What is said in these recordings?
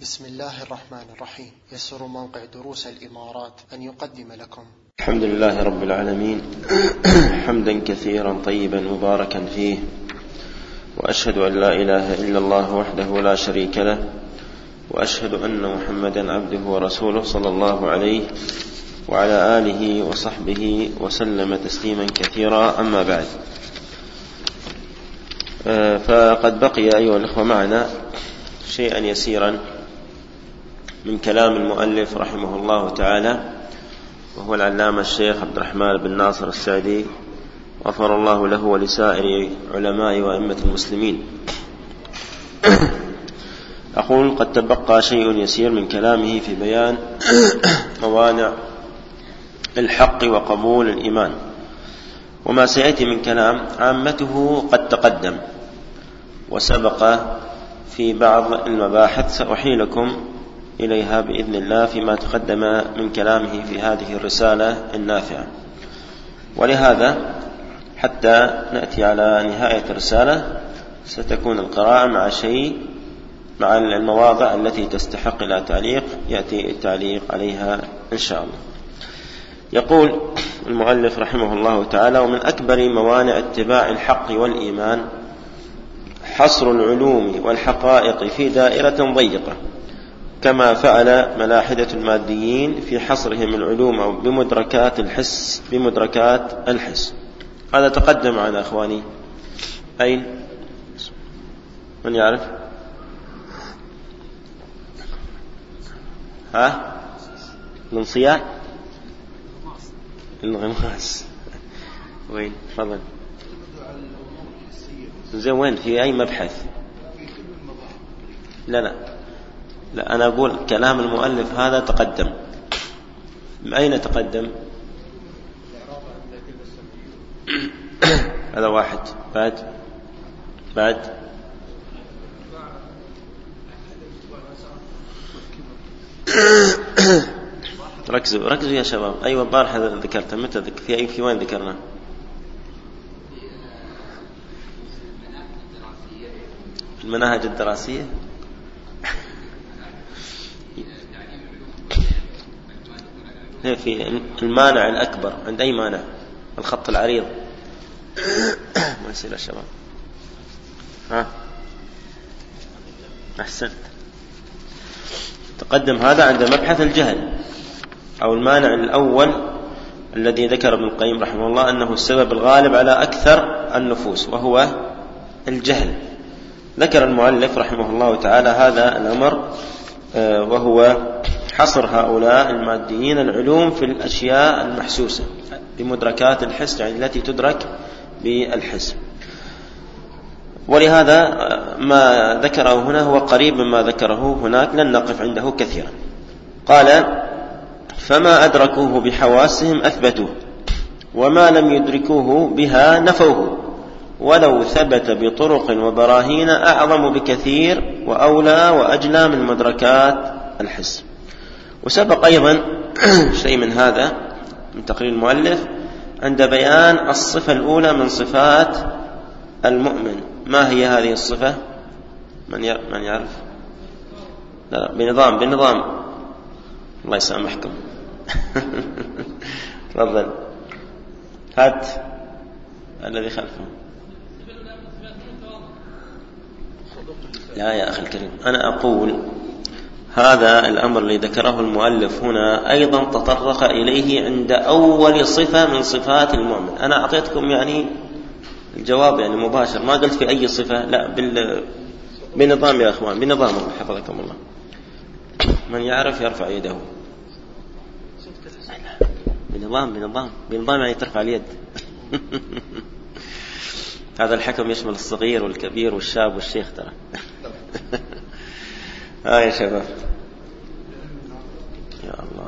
بسم الله الرحمن الرحيم. يسر موقع دروس الإمارات أن يقدم لكم الحمد لله رب العالمين حمدا كثيرا طيبا مباركا فيه، وأشهد أن لا إله إلا الله وحده لا شريك له، وأشهد أن محمدا عبده ورسوله صلى الله عليه وعلى آله وصحبه وسلم تسليما كثيرا. أما بعد، فقد بقي أيها الأخوة معنا شيئا يسيرا من كلام المؤلف رحمه الله تعالى، وهو العلامة الشيخ عبد الرحمن بن ناصر السعدي، غفر الله له ولسائر علماء وأئمة المسلمين. أقول قد تبقى شيء يسير من كلامه في بيان موانع الحق وقبول الإيمان، وما سيأتي من كلام عامته قد تقدم وسبق في بعض المباحث، سأحيلكم إليها بإذن الله فيما تقدم من كلامه في هذه الرسالة النافعة. ولهذا حتى نأتي على نهاية الرسالة ستكون القراءة مع المواضع التي تستحق إلى تعليق، يأتي التعليق عليها إن شاء الله. يقول المؤلف رحمه الله تعالى: ومن أكبر موانع اتباع الحق والإيمان حصر العلوم والحقائق في دائرة ضيقة، كما فعل ملاحدة الماديين في حصرهم العلوم بمدركات الحس. هذا تقدم معنا أخواني. أين؟ من يعرف؟ الانصياع؟ الانغماس. وين؟ تفضل. زين، وين؟ في أي مبحث؟ لا، أنا أقول كلام المؤلف هذا تقدم. أين تقدم؟ هذا واحد. بعد ركزوا يا شباب. أيوة، بارحة ذكرت. متى في وين ذكرنا؟ المناهج الدراسية. في المانع الأكبر عند أي مانع؟ الخط العريض. ما يصير يا شباب. أحسنت. تقدم هذا عند مبحث الجهل، أو المانع الأول الذي ذكر ابن القيم رحمه الله أنه السبب الغالب على أكثر النفوس، وهو الجهل. ذكر المؤلف رحمه الله تعالى هذا الأمر، وهو حصر هؤلاء الماديين العلوم في الأشياء المحسوسة بمدركات الحس، يعني التي تدرك بالحس. ولهذا ما ذكره هنا هو قريب مما ذكره هناك، لن نقف عنده كثيرا. قال: فما أدركوه بحواسهم أثبتوه، وما لم يدركوه بها نفوه، ولو ثبت بطرق وبراهين أعظم بكثير وأولى وأجلى من مدركات الحس. وسبق أيضا شيء من هذا من تقرير المؤلف عند بيان الصفة الأولى من صفات المؤمن. ما هي هذه الصفة؟ من يعرف؟ لا، بنظام الله يسامحكم. تفضل، هات الذي خلفه. لا يا أخي الكريم، أنا أقول هذا الأمر الذي ذكره المؤلف هنا أيضا تطرق إليه عند أول صفة من صفات المؤمن. أنا أعطيتكم يعني الجواب يعني مباشر، ما قلت في أي صفة، لا، بنظام يا أخوان، بنظام. حفظكم الله. من يعرف يرفع يده. بنظام يعني ترفع اليد. هذا الحكم يشمل الصغير والكبير والشاب والشيخ ترى. يا شباب، يا الله.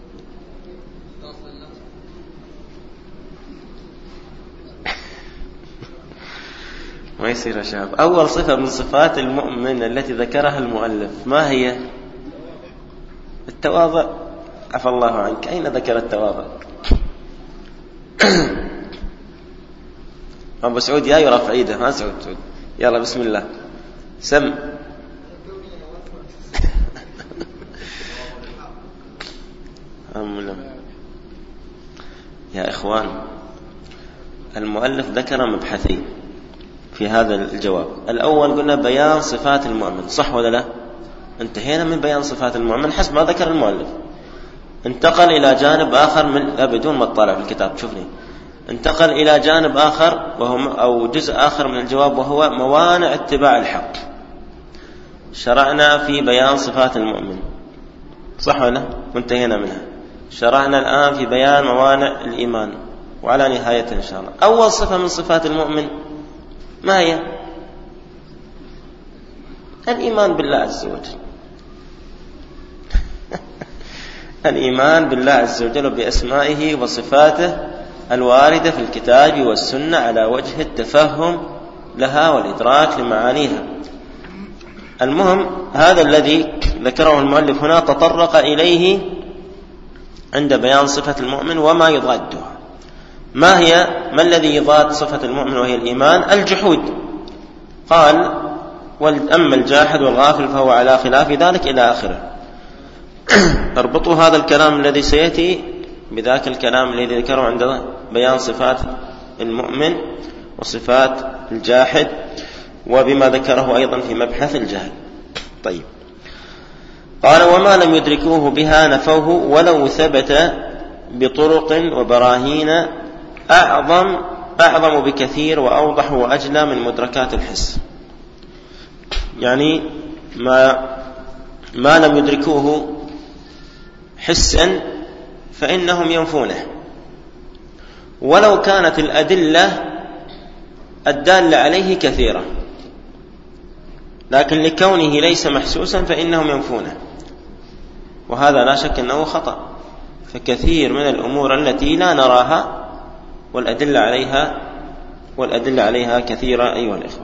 ما يصير يا شباب. أول صفة من صفات المؤمن التي ذكرها المؤلف ما هي؟ التواضع. عفى الله عنك، أين ذكر التواضع؟ أبو سعود يا يرفع يده. سعود، يلا بسم الله، سم. يا إخوان، المؤلف ذكر مبحثين في هذا الجواب. الأول قلنا بيان صفات المؤمن، صح ولا لا؟ انتهينا من بيان صفات المؤمن حسب ما ذكر المؤلف. انتقل إلى جانب آخر بدون ما تطالع في الكتاب شوفني، انتقل إلى جانب آخر أو جزء آخر من الجواب، وهو موانع اتباع الحق. شرعنا في بيان صفات المؤمن، صح ولا؟ وانتهينا منها. شرعنا الآن في بيان موانع الإيمان، وعلى نهايته إن شاء الله. أول صفة من صفات المؤمن ما هي؟ الإيمان بالله عز وجل. الإيمان بالله عز وجل وبأسمائه وصفاته الواردة في الكتاب والسنة على وجه التفهم لها والإدراك لمعانيها. المهم هذا الذي ذكره المؤلف هنا تطرق إليه عند بيان صفة المؤمن وما يضادها. ما الذي يضاد صفة المؤمن وهي الإيمان؟ الجحود. قال: أما الجاحد والغافل فهو على خلاف ذلك إلى آخره. اربطوا هذا الكلام الذي سيأتي بذاك الكلام الذي ذكره عند بيان صفات المؤمن وصفات الجاحد، وبما ذكره أيضا في مبحث الجهل. طيب، قال: وما لم يدركوه بها نفوه ولو ثبت بطرق وبراهين أعظم بكثير وأوضح وأجلى من مدركات الحس. يعني ما لم يدركوه حسا فإنهم ينفونه، ولو كانت الأدلة الدالة عليه كثيرة، لكن لكونه ليس محسوسا فإنهم ينفونه، وهذا لا شك أنه خطأ. فكثير من الأمور التي لا نراها والأدلة عليها كثيرة أيها الإخوة.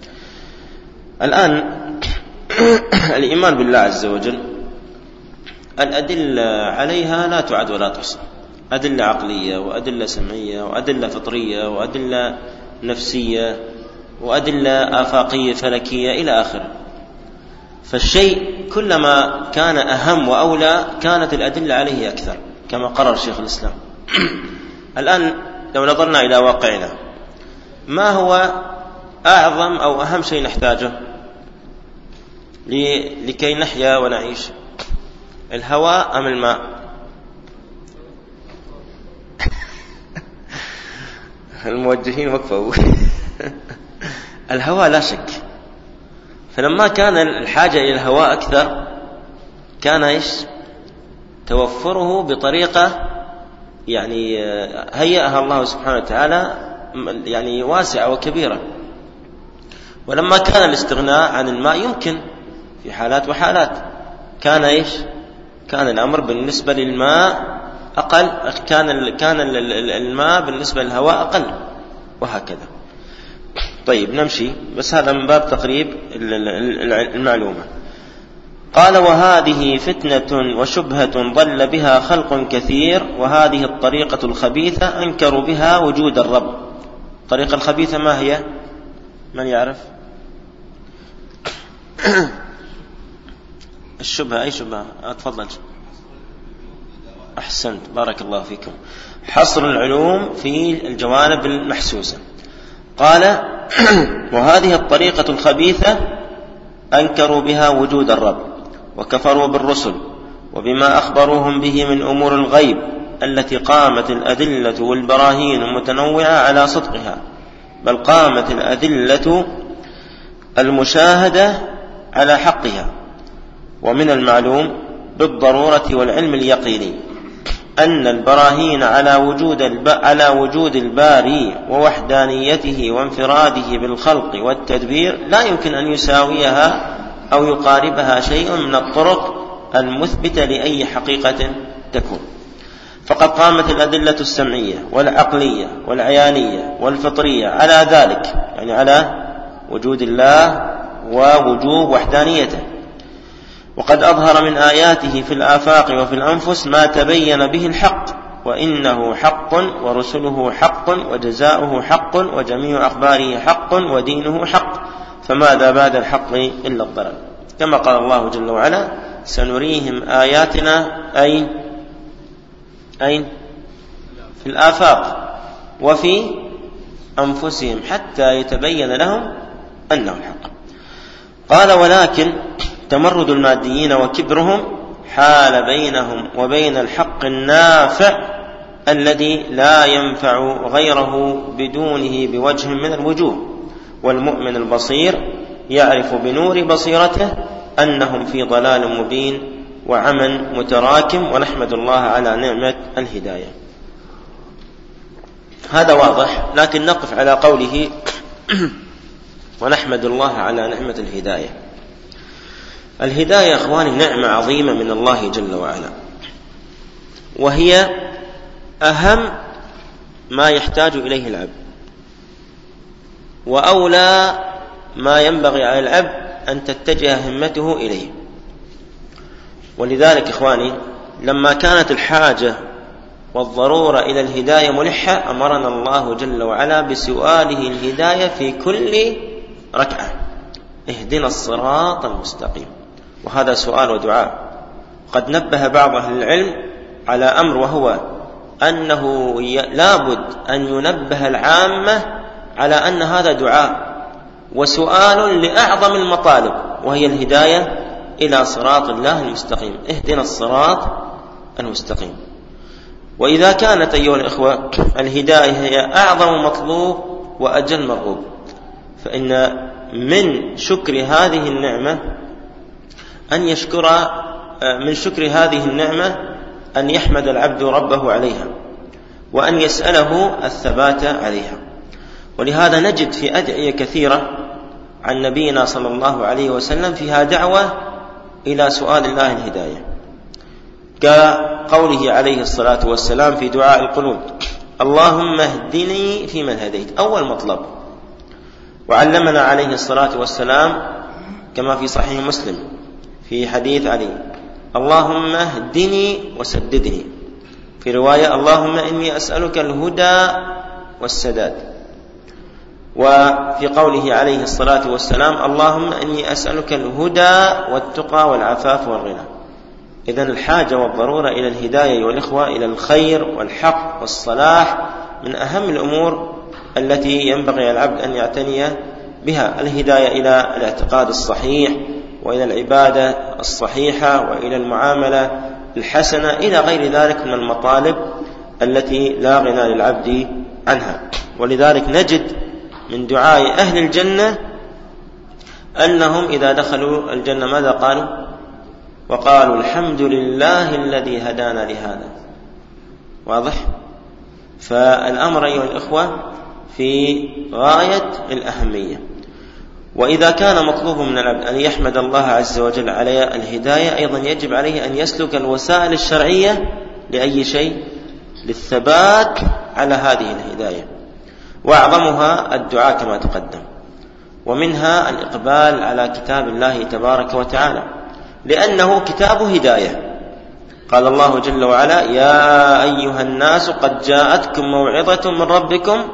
الآن الإيمان بالله عز وجل الأدلة عليها لا تعد ولا تحصى، أدلة عقلية وأدلة سمعية وأدلة فطرية وأدلة نفسية وأدلة آفاقية فلكية إلى آخره. فالشيء كلما كان أهم وأولى كانت الأدلة عليه أكثر، كما قرر شيخ الإسلام. الآن لو نظرنا إلى واقعنا، ما هو أعظم أو أهم شيء نحتاجه لكي نحيا ونعيش؟ الهواء أم الماء؟ الموجهين وقفوا. الهواء لا شك. فلما كان الحاجة إلى الهواء أكثر كان توفره بطريقة هيئها الله سبحانه وتعالى واسعة وكبيرة. ولما كان الاستغناء عن الماء يمكن في حالات وحالات، كان الأمر بالنسبة للماء أقل، كان الماء بالنسبة للهواء أقل، وهكذا. طيب نمشي، بس هذا من باب تقريب المعلومة. قال: وهذه فتنة وشبهة ضل بها خلق كثير، وهذه الطريقة الخبيثة أنكروا بها وجود الرب. الطريقة الخبيثة ما هي؟ من يعرف؟ الشبهة، أي شبهة؟ أتفضل. أحسنت، بارك الله فيكم. حصر العلوم في الجوانب المحسوسة. قال: وهذه الطريقة الخبيثة أنكروا بها وجود الرب، وكفروا بالرسل وبما أخبروهم به من أمور الغيب التي قامت الأدلة والبراهين المتنوعة على صدقها، بل قامت الأدلة المشاهدة على حقها. ومن المعلوم بالضرورة والعلم اليقيني أن البراهين على وجود الباري ووحدانيته وانفراده بالخلق والتدبير لا يمكن أن يساويها أو يقاربها شيء من الطرق المثبتة لأي حقيقة تكون. فقد قامت الأدلة السمعية والعقلية والعيانية والفطرية على ذلك، على وجود الله ووجوب وحدانيته. وقد أظهر من آياته في الآفاق وفي الأنفس ما تبين به الحق، وإنه حق ورسله حق وجزاؤه حق وجميع أخباره حق ودينه حق، فماذا بعد الحق إلا الضلال. كما قال الله جل وعلا: سنريهم آياتنا، أي أين؟ في الآفاق وفي أنفسهم حتى يتبين لهم أنه الحق. قال: ولكن تمرد الماديين وكبرهم حال بينهم وبين الحق النافع الذي لا ينفع غيره بدونه بوجه من الوجوه. والمؤمن البصير يعرف بنور بصيرته أنهم في ضلال مبين وعمى متراكم، ونحمد الله على نعمة الهداية. هذا واضح، لكن نقف على قوله ونحمد الله على نعمة الهداية. الهداية أخواني نعمة عظيمة من الله جل وعلا، وهي أهم ما يحتاج إليه العبد، وأولى ما ينبغي على العبد أن تتجه همته إليه. ولذلك إخواني لما كانت الحاجة والضرورة إلى الهداية ملحة أمرنا الله جل وعلا بسؤاله الهداية في كل ركعة: اهدنا الصراط المستقيم. وهذا سؤال ودعاء. قد نبه بعض أهل العلم على أمر، وهو أنه لابد أن ينبه العامة على أن هذا دعاء وسؤال لأعظم المطالب، وهي الهداية إلى صراط الله المستقيم. اهدنا الصراط المستقيم. وإذا كانت أيها الإخوة الهداية هي أعظم مطلوب وأجل مرغوب، فإن من شكر هذه النعمة أن يشكر، من شكر هذه النعمة أن يحمد العبد ربه عليها، وأن يسأله الثبات عليها. ولهذا نجد في أدعية كثيرة عن نبينا صلى الله عليه وسلم فيها دعوة إلى سؤال الله الهداية، كقوله عليه الصلاة والسلام في دعاء القنوت: اللهم اهدني فيمن هديت، أول مطلب. وعلمنا عليه الصلاة والسلام كما في صحيح مسلم في حديث علي: اللهم اهدني وسددني. في رواية: اللهم إني أسألك الهدى والسداد. وفي قوله عليه الصلاة والسلام: اللهم إني أسألك الهدى والتقى والعفاف والغنى. إذن الحاجة والضرورة إلى الهداية والإخوة إلى الخير والحق والصلاح من أهم الأمور التي ينبغي العبد أن يعتني بها. الهداية إلى الاعتقاد الصحيح، وإلى العبادة الصحيحة، وإلى المعاملة الحسنة، إلى غير ذلك من المطالب التي لا غنى للعبد عنها. ولذلك نجد من دعاء أهل الجنة أنهم إذا دخلوا الجنة ماذا قالوا؟ وقالوا: الحمد لله الذي هدانا لهذا. واضح؟ فالأمر أيها الإخوة في غاية الأهمية. وإذا كان مطلوب من العبد أن يحمد الله عز وجل على الهداية، أيضا يجب عليه أن يسلك الوسائل الشرعية لأي شيء؟ للثبات على هذه الهداية، وأعظمها الدعاء كما تقدم، ومنها الإقبال على كتاب الله تبارك وتعالى، لأنه كتاب هداية. قال الله جل وعلا: يا أيها الناس قد جاءتكم موعظة من ربكم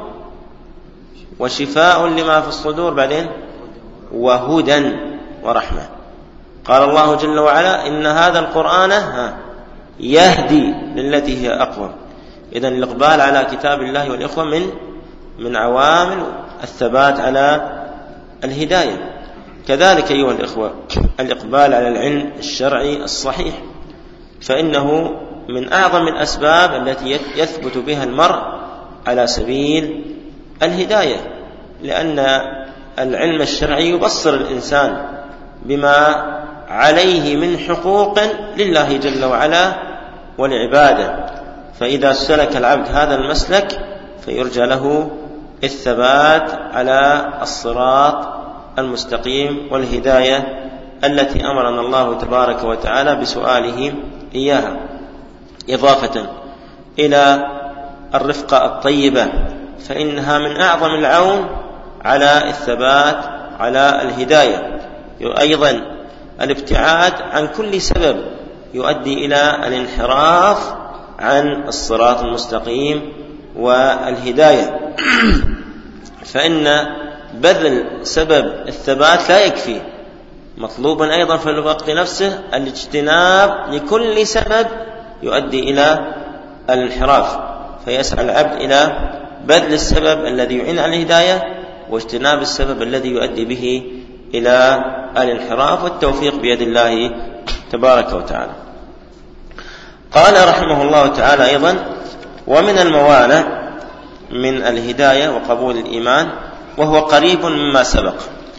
وشفاء لما في الصدور، بعدين وهدى ورحمة. قال الله جل وعلا: إن هذا القرآن يهدي للتي هي أقوى. إذن الإقبال على كتاب الله والإخوة من عوامل الثبات على الهداية. كذلك أيها الإخوة الإقبال على العلم الشرعي الصحيح، فإنه من أعظم الأسباب التي يثبت بها المرء على سبيل الهداية، لأن العلم الشرعي يبصر الإنسان بما عليه من حقوق لله جل وعلا والعبادة. فإذا سلك العبد هذا المسلك فيرجى له الثبات على الصراط المستقيم والهداية التي أمرنا الله تبارك وتعالى بسؤاله إياها، إضافة إلى الرفقة الطيبة، فإنها من أعظم العون على الثبات على الهداية. أيضا الابتعاد عن كل سبب يؤدي إلى الانحراف عن الصراط المستقيم والهداية، فإن بذل سبب الثبات لا يكفي، مطلوبا أيضا في الوقت نفسه الاجتناب لكل سبب يؤدي إلى الانحراف، فيسعى العبد إلى بذل السبب الذي يعين على الهداية واجتناب السبب الذي يؤدي به إلى الانحراف، والتوفيق بيد الله تبارك وتعالى. قال رحمه الله تعالى أيضا: ومن الموانع من الهداية وقبول الإيمان، وهو قريب مما سبق،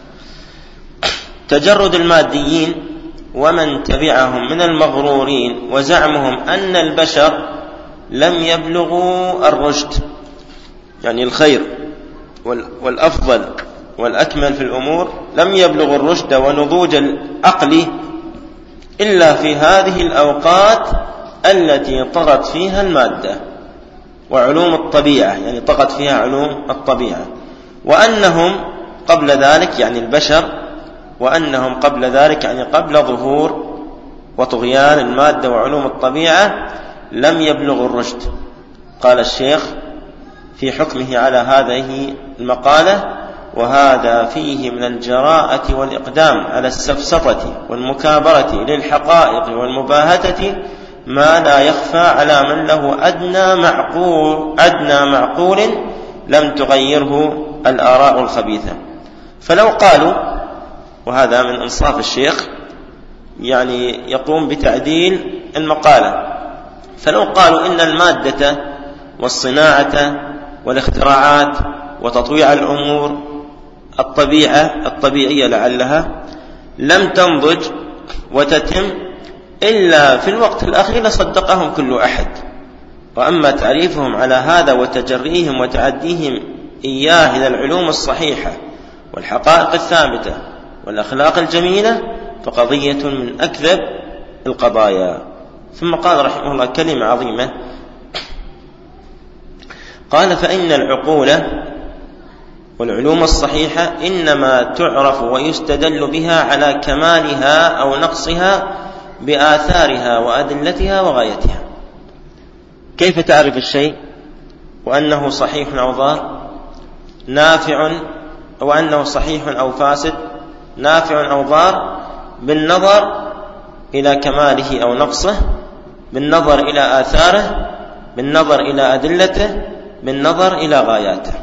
تجرد الماديين ومن تبعهم من المغرورين وزعمهم أن البشر لم يبلغوا الرشد، يعني الخير والأفضل والأكمل في الأمور، لم يبلغوا الرشد ونضوج العقل إلا في هذه الأوقات التي طغت فيها المادة وعلوم الطبيعة، يعني طغت فيها علوم الطبيعة، وأنهم قبل ذلك، يعني البشر، وأنهم قبل ذلك يعني قبل ظهور وطغيان المادة وعلوم الطبيعة لم يبلغوا الرشد. قال الشيخ في حكمه على هذه المقالة: وهذا فيه من الجراءة والإقدام على السفسطة والمكابرة للحقائق والمباهتة ما لا يخفى على من له أدنى معقول لم تغيره الآراء الخبيثة. فلو قالوا، وهذا من إنصاف الشيخ، يعني يقوم بتعديل المقالة، فلو قالوا إن المادة والصناعة والاختراعات وتطويع الأمور الطبيعية لعلها لم تنضج وتتم إلا في الوقت الأخير لصدقهم كل أحد. وأما تعريفهم على هذا وتجريهم وتعديهم إياه إلى العلوم الصحيحة والحقائق الثابتة والأخلاق الجميلة فقضية من أكذب القضايا. ثم قال رحمه الله كلمة عظيمة، قال: فإن العقول والعلوم الصحيحة إنما تعرف ويستدل بها على كمالها أو نقصها بآثارها وأدلتها وغايتها. كيف تعرف الشيء وأنه صحيح أو ضار، نافع، أو أنه صحيح أو فاسد، نافع أو ضار، بالنظر إلى كماله أو نقصه، بالنظر إلى آثاره، بالنظر إلى أدلته، بالنظر إلى غاياته.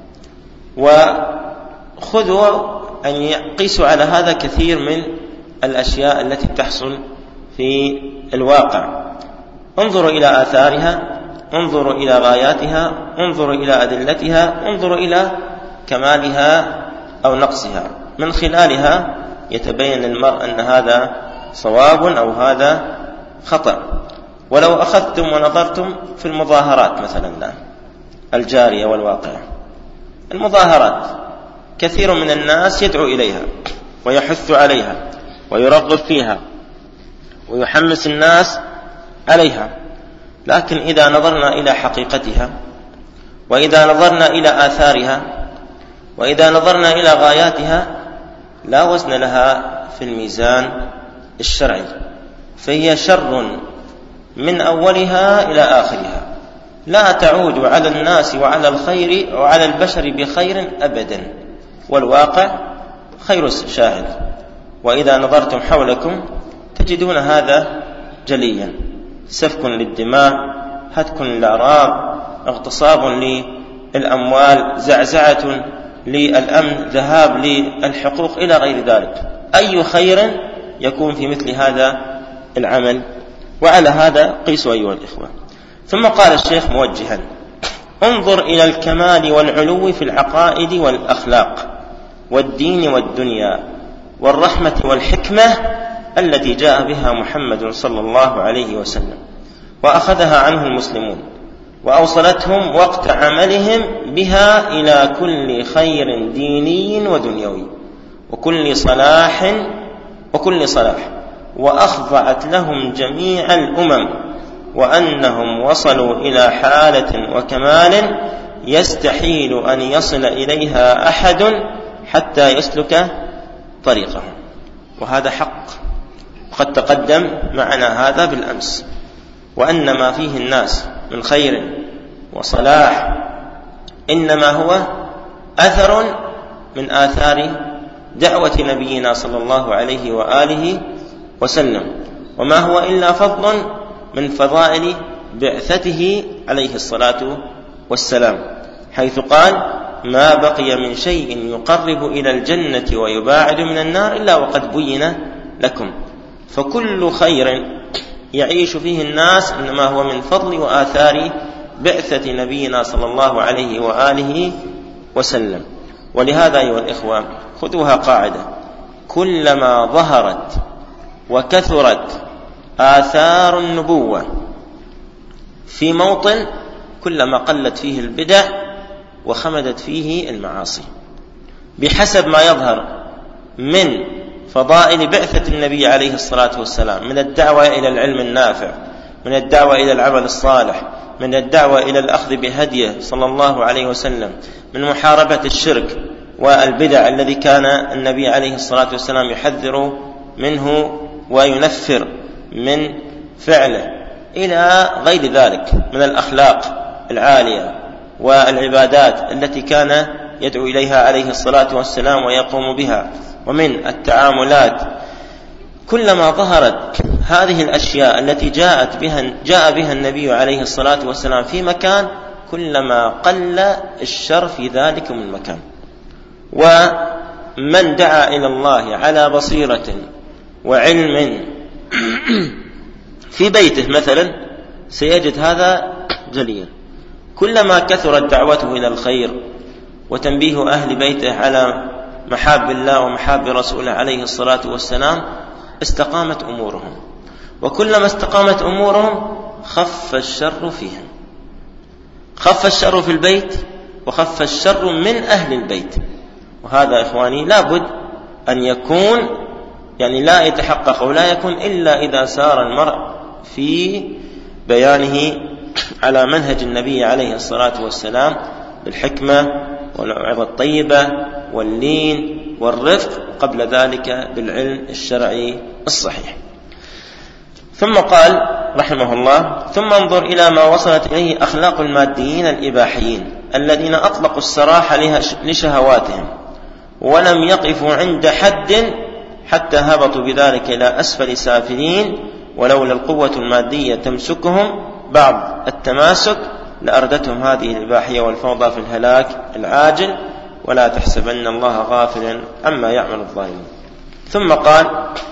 وخذوا أن يقيسوا على هذا كثير من الأشياء التي تحصل في الواقع. انظروا إلى آثارها، انظروا إلى غاياتها، انظروا إلى أدلتها، انظروا إلى كمالها أو نقصها، من خلالها يتبين للمرء أن هذا صواب أو هذا خطأ. ولو أخذتم ونظرتم في المظاهرات مثلا الجارية والواقعة، المظاهرات كثير من الناس يدعو إليها ويحث عليها ويرغب فيها ويحمس الناس عليها، لكن إذا نظرنا إلى حقيقتها، وإذا نظرنا إلى آثارها، وإذا نظرنا إلى غاياتها، لا وزن لها في الميزان الشرعي، فهي شر من أولها إلى آخرها، لا تعود على الناس وعلى الخير وعلى البشر بخير أبدا، والواقع خير شاهد. وإذا نظرتم حولكم تجدون هذا جليا: سفك للدماء، هتك للأعراض، اغتصاب للأموال، زعزعة للأمن، ذهاب للحقوق، إلى غير ذلك. أي خير يكون في مثل هذا العمل؟ وعلى هذا قيسوا أيها الإخوة. ثم قال الشيخ موجها: انظر إلى الكمال والعلو في العقائد والأخلاق والدين والدنيا والرحمة والحكمة التي جاء بها محمد صلى الله عليه وسلم وأخذها عنه المسلمون، وأوصلتهم وقت عملهم بها إلى كل خير ديني ودنيوي وكل صلاح، وأخضعت لهم جميع الأمم، وأنهم وصلوا إلى حالة وكمال يستحيل أن يصل إليها أحد حتى يسلك طريقهم. وهذا حق، وقد تقدم معنا هذا بالأمس، وأن ما فيه الناس من خير وصلاح إنما هو أثر من آثار دعوة نبينا صلى الله عليه وآله وسلم، وما هو إلا فضل من فضائل بعثته عليه الصلاة والسلام، حيث قال: ما بقي من شيء يقرب إلى الجنة ويباعد من النار إلا وقد بين لكم. فكل خير يعيش فيه الناس إنما هو من فضل وآثار بعثة نبينا صلى الله عليه وآله وسلم. ولهذا أيها الإخوة خذوها قاعدة: كلما ظهرت وكثرت آثار النبوة في موطن كلما قلت فيه البدع وخمدت فيه المعاصي، بحسب ما يظهر من فضائل بعثة النبي عليه الصلاة والسلام، من الدعوة إلى العلم النافع، من الدعوة إلى العمل الصالح، من الدعوة إلى الأخذ بهديه صلى الله عليه وسلم، من محاربة الشرك والبدع الذي كان النبي عليه الصلاة والسلام يحذر منه وينفر من فعله، إلى غير ذلك من الأخلاق العالية والعبادات التي كان يدعو إليها عليه الصلاة والسلام ويقوم بها، ومن التعاملات. كلما ظهرت هذه الأشياء التي جاء بها النبي عليه الصلاة والسلام في مكان، كلما قل الشر في ذلك من مكان. ومن دعا إلى الله على بصيرة وعلم في بيته مثلا سيجد هذا جليا. كلما كثرت دعوته إلى الخير وتنبيه أهل بيته على محاب الله ومحاب رسوله عليه الصلاة والسلام استقامت أمورهم، وكلما استقامت أمورهم خف الشر فيهم، خف الشر في البيت وخف الشر من أهل البيت. وهذا إخواني لابد أن يكون لا يتحقق ولا يكون إلا إذا سار المرء في بيانه على منهج النبي عليه الصلاة والسلام بالحكمة والموعظة الطيبة واللين والرفق، قبل ذلك بالعلم الشرعي الصحيح. ثم قال رحمه الله: ثم انظر إلى ما وصلت إليه أخلاق الماديين الإباحيين الذين أطلقوا السراح لشهواتهم ولم يقفوا عند حد حتى هبطوا بذلك إلى أسفل سافلين، ولولا القوة المادية تمسكهم بعض التماسك لأردتهم هذه الإباحية والفوضى في الهلاك العاجل، ولا تحسبن الله غافلا عما يعمل الظالمون. ثم قال: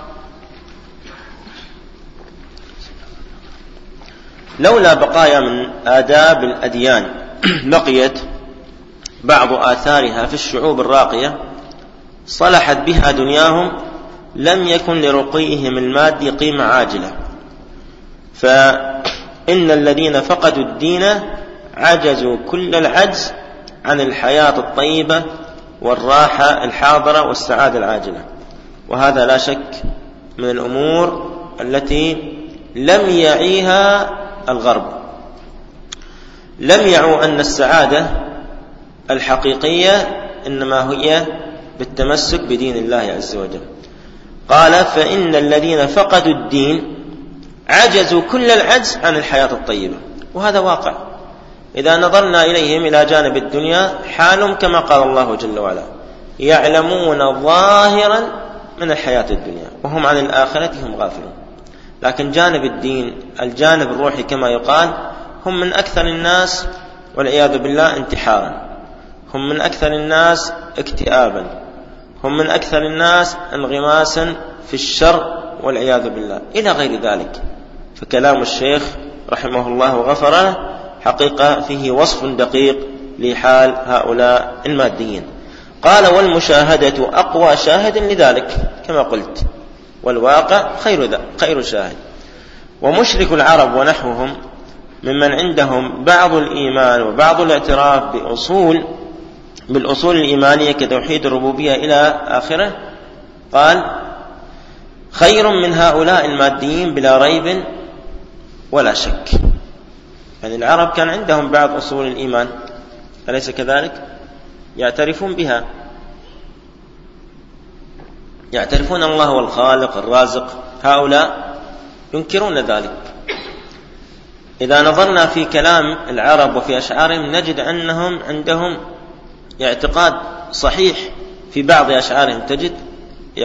لولا بقايا من آداب الأديان بقيت بعض آثارها في الشعوب الراقية صلحت بها دنياهم، لم يكن لرقيهم المادي قيمة عاجلة. فإن الذين فقدوا الدين عجزوا كل العجز عن الحياة الطيبة والراحة الحاضرة والسعادة العاجلة. وهذا لا شك من الأمور التي لم يعيها الغرب. لم يعوا أن السعادة الحقيقية إنما هي بالتمسك بدين الله عز وجل. قال: فإن الذين فقدوا الدين عجزوا كل العجز عن الحياة الطيبة. وهذا واقع، إذا نظرنا إليهم إلى جانب الدنيا حالهم كما قال الله جل وعلا: يعلمون ظاهرا من الحياة الدنيا وهم عن الآخرة هم غافلون. لكن جانب الدين، الجانب الروحي كما يقال، هم من أكثر الناس والعياذ بالله انتحارا، هم من أكثر الناس اكتئابا، هم من أكثر الناس انغماسا في الشر والعياذ بالله، إلى غير ذلك. فكلام الشيخ رحمه الله وغفر له حقيقة فيه وصف دقيق لحال هؤلاء الماديين. قال: والمشاهدة أقوى شاهد لذلك كما قلت، والواقع خير شاهد. ومشرك العرب ونحوهم ممن عندهم بعض الإيمان وبعض الاعتراف بالأصول الإيمانية كتوحيد الربوبية إلى آخره، قال: خير من هؤلاء الماديين بلا ريب ولا شك. يعني العرب كان عندهم بعض أصول الإيمان، أليس كذلك؟ يعترفون بها، يعترفون الله هو الخالق الرازق. هؤلاء ينكرون ذلك. إذا نظرنا في كلام العرب وفي أشعارهم نجد أنهم عندهم اعتقاد صحيح في بعض أشعارهم. تجد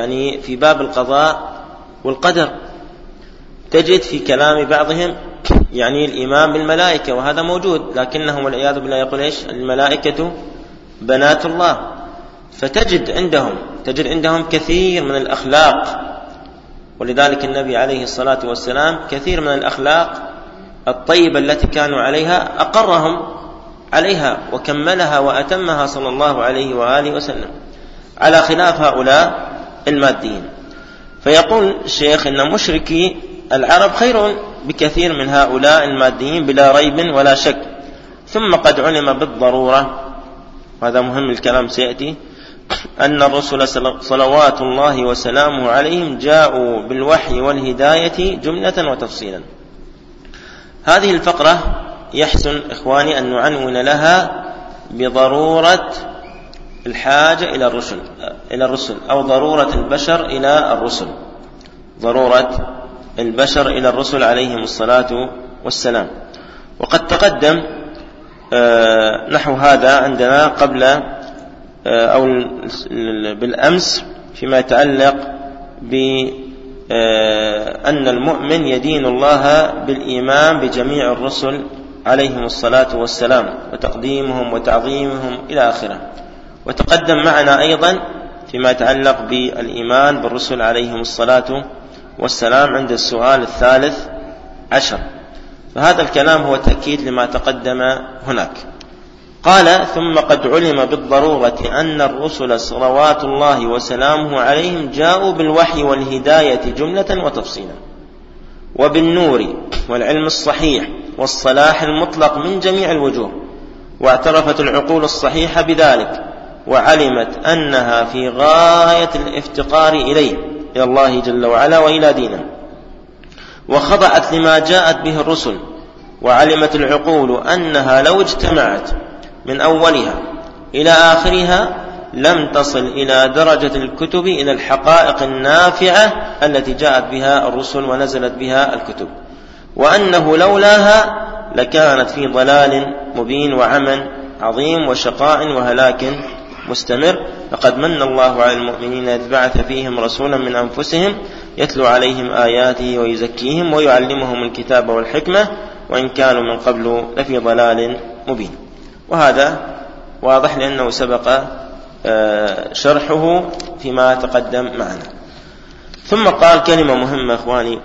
في باب القضاء والقدر تجد في كلام بعضهم يعني الإيمان بالملائكة، وهذا موجود، لكنهم والعياذ بالله يقول إيش؟ الملائكة بنات الله. فتجد عندهم كثير من الأخلاق، ولذلك النبي عليه الصلاة والسلام كثير من الأخلاق الطيبة التي كانوا عليها أقرهم عليها وكملها وأتمها صلى الله عليه وآله وسلم، على خلاف هؤلاء الماديين. فيقول الشيخ إن مشركي العرب خير بكثير من هؤلاء الماديين بلا ريب ولا شك. ثم قد علم بالضرورة، هذا مهم الكلام سيأتي، أن الرسل صلوات الله وسلامه عليهم جاءوا بالوحي والهداية جملة وتفصيلا. هذه الفقرة يحسن إخواني أن نعنون لها بضرورة الحاجة إلى الرسل أو ضرورة البشر إلى الرسل، ضرورة البشر إلى الرسل عليهم الصلاة والسلام. وقد تقدم نحو هذا عندنا قبل أو بالأمس فيما يتعلق بأن المؤمن يدين الله بالإيمان بجميع الرسل عليهم الصلاة والسلام وتقديمهم وتعظيمهم إلى آخره. وتقدم معنا أيضا فيما يتعلق بالإيمان بالرسل عليهم الصلاة والسلام عند السؤال 13. فهذا الكلام هو تأكيد لما تقدم هناك. قال: ثم قد علم بالضرورة أن الرسل صلوات الله وسلامه عليهم جاءوا بالوحي والهداية جملة وتفصيلا، وبالنور والعلم الصحيح والصلاح المطلق من جميع الوجوه، واعترفت العقول الصحيحة بذلك، وعلمت أنها في غاية الافتقار إليه، إلى الله جل وعلا وإلى دينه، وخضعت لما جاءت به الرسل. وعلمت العقول أنها لو اجتمعت من أولها إلى آخرها لم تصل إلى درجة الكتب، إلى الحقائق النافعة التي جاءت بها الرسل ونزلت بها الكتب، وأنه لولاها لكانت في ضلال مبين وعمى عظيم وشقاء وهلاك مستمر. لقد من الله على المؤمنين إذ بعث فيهم رسولا من أنفسهم يتلو عليهم آياته ويزكيهم ويعلمهم الكتاب والحكمة وإن كانوا من قبل لفي ضلال مبين. وهذا واضح لأنه سبق شرحه فيما تقدم معنا. ثم قال كلمة مهمة إخواني،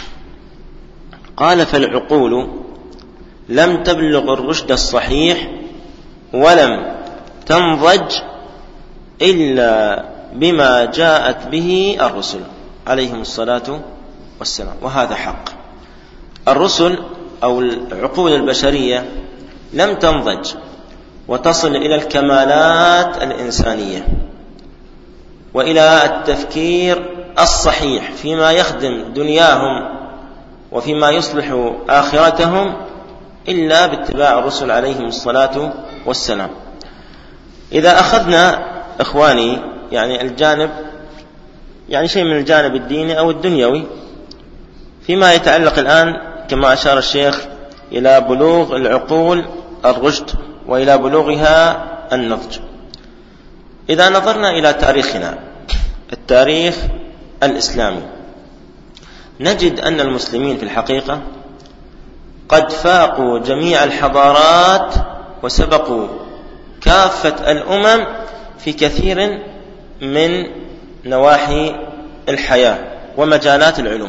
قال: فالعقول لم تبلغ الرشد الصحيح ولم تنضج إلا بما جاءت به الرسل عليهم الصلاة والسلام. وهذا حق. الرسل أو العقول البشرية لم تنضج وتصل إلى الكمالات الإنسانية وإلى التفكير الصحيح فيما يخدم دنياهم وفيما يصلح آخرتهم إلا باتباع الرسل عليهم الصلاة والسلام. إذا أخذنا إخواني يعني الجانب يعني شيء من الجانب الديني أو الدنيوي فيما يتعلق الآن كما أشار الشيخ إلى بلوغ العقول الرشد وإلى بلوغها النضج. إذا نظرنا إلى تاريخنا التاريخ الإسلامي نجد أن المسلمين في الحقيقة قد فاقوا جميع الحضارات وسبقوا كافة الأمم في كثير من نواحي الحياة ومجالات العلوم.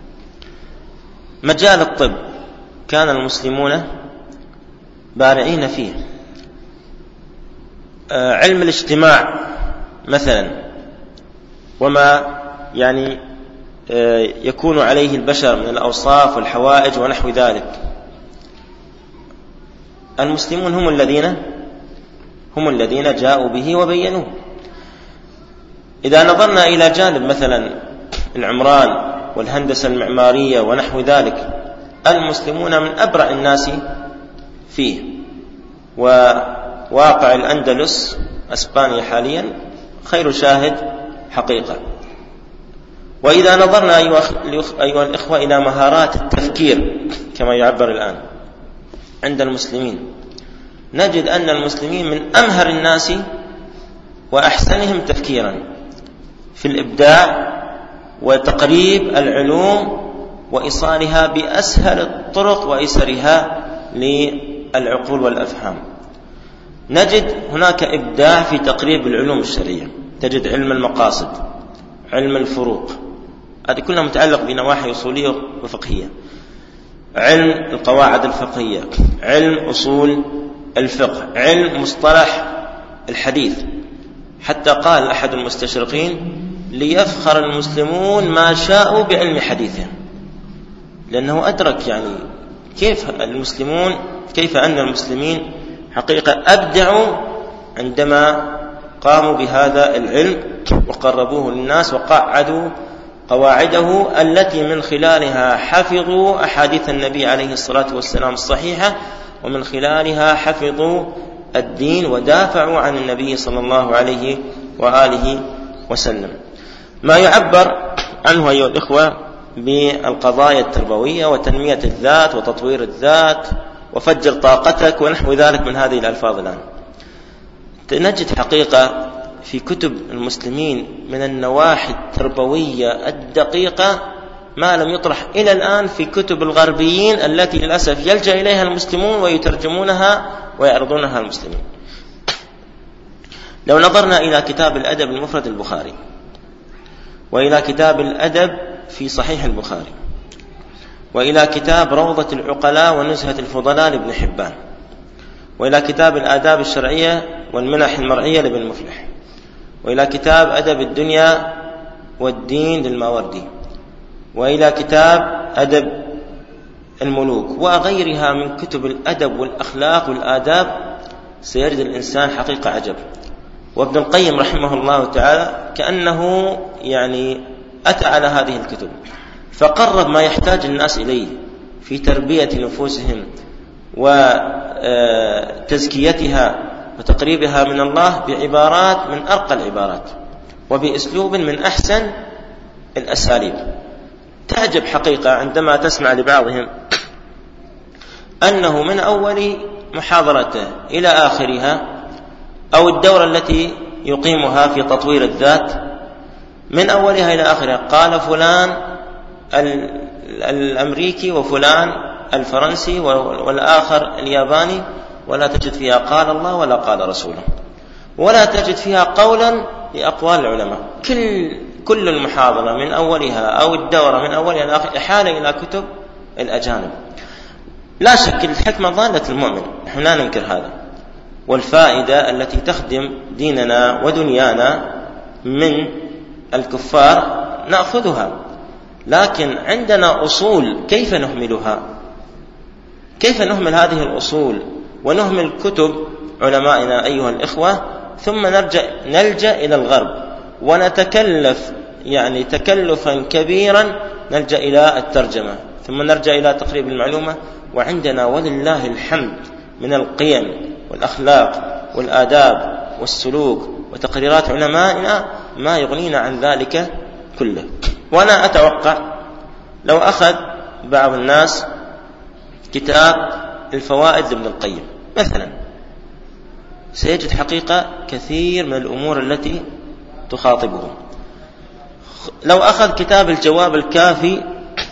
مجال الطب كان المسلمون بارعين فيه، علم الاجتماع مثلا وما يعني يكون عليه البشر من الأوصاف والحوائج ونحو ذلك، المسلمون هم الذين جاءوا به وبينوه. إذا نظرنا إلى جانب مثلا العمران والهندسة المعمارية ونحو ذلك المسلمون من أبرع الناس فيه، وواقع الأندلس أسبانيا حاليا خير شاهد حقيقة. وإذا نظرنا أيها الإخوة إلى مهارات التفكير كما يعبر الآن عند المسلمين نجد أن المسلمين من أمهر الناس وأحسنهم تفكيرا في الإبداع وتقريب العلوم وإيصالها بأسهل الطرق وأيسرها للعقول والأفهام. نجد هناك إبداع في تقريب العلوم الشرعية، تجد علم المقاصد، علم الفروق، هذه كلها متعلق بنواحي أصولية وفقهية، علم القواعد الفقهية، علم أصول الفقه، علم مصطلح الحديث. حتى قال أحد المستشرقين: ليفخر المسلمون ما شاءوا بعلم حديثهم، لأنه أدرك يعني كيف أن المسلمين حقيقة أبدعوا عندما قاموا بهذا العلم وقربوه للناس وقعدوا قواعده التي من خلالها حفظوا أحاديث النبي عليه الصلاة والسلام الصحيحة، ومن خلالها حفظوا الدين ودافعوا عن النبي صلى الله عليه وآله وسلم. ما يعبر عنه أيها الإخوة بالقضايا التربوية وتنمية الذات وتطوير الذات وفجر طاقتك ونحو ذلك من هذه الألفاظ الآن، نجد حقيقة في كتب المسلمين من النواحي التربوية الدقيقة ما لم يطرح إلى الآن في كتب الغربيين التي للأسف يلجأ إليها المسلمون ويترجمونها ويعرضونها المسلمين. لو نظرنا إلى كتاب الأدب المفرد البخاري، وإلى كتاب الأدب في صحيح البخاري، وإلى كتاب روضة العقلاء ونزهة الفضلاء لابن حبان، وإلى كتاب الآداب الشرعية والمنح المرعية لابن مفلح، وإلى كتاب أدب الدنيا والدين للماوردي، وإلى كتاب أدب الملوك وغيرها من كتب الأدب والأخلاق والآداب، سيجد الإنسان حقيقة عجب. وابن القيم رحمه الله تعالى كأنه يعني أتى على هذه الكتب فقرب ما يحتاج الناس إليه في تربية نفوسهم وتزكيتها وتقريبها من الله بعبارات من أرقى العبارات وبأسلوب من أحسن الأساليب. تعجب حقيقة عندما تسمع لبعضهم أنه من أول محاضرته إلى آخرها أو الدورة التي يقيمها في تطوير الذات من أولها إلى آخرها قال فلان الأمريكي وفلان الفرنسي والآخر الياباني، ولا تجد فيها قال الله ولا قال رسوله، ولا تجد فيها قولا لأقوال العلماء. كل المحاضرة من أولها أو الدورة من أولها إلى آخرها إحالة إلى كتب الأجانب. لا شك الحكمة ضالة المؤمن، نحن لا ننكر هذا، والفائدة التي تخدم ديننا ودنيانا من الكفار نأخذها، لكن عندنا أصول كيف نهملها؟ كيف نهمل هذه الأصول ونهمل كتب علمائنا أيها الإخوة، ثم نلجأ إلى الغرب ونتكلف يعني تكلفا كبيرا، نلجأ إلى الترجمة ثم نرجع إلى تقريب المعلومة، وعندنا ولله الحمد من القيم والأخلاق والآداب والسلوك وتقريرات علمائنا ما يغنينا عن ذلك كله. وأنا أتوقع لو أخذ بعض الناس كتاب الفوائد لابن القيم مثلا سيجد حقيقة كثير من الأمور التي تخاطبه. لو أخذ كتاب الجواب الكافي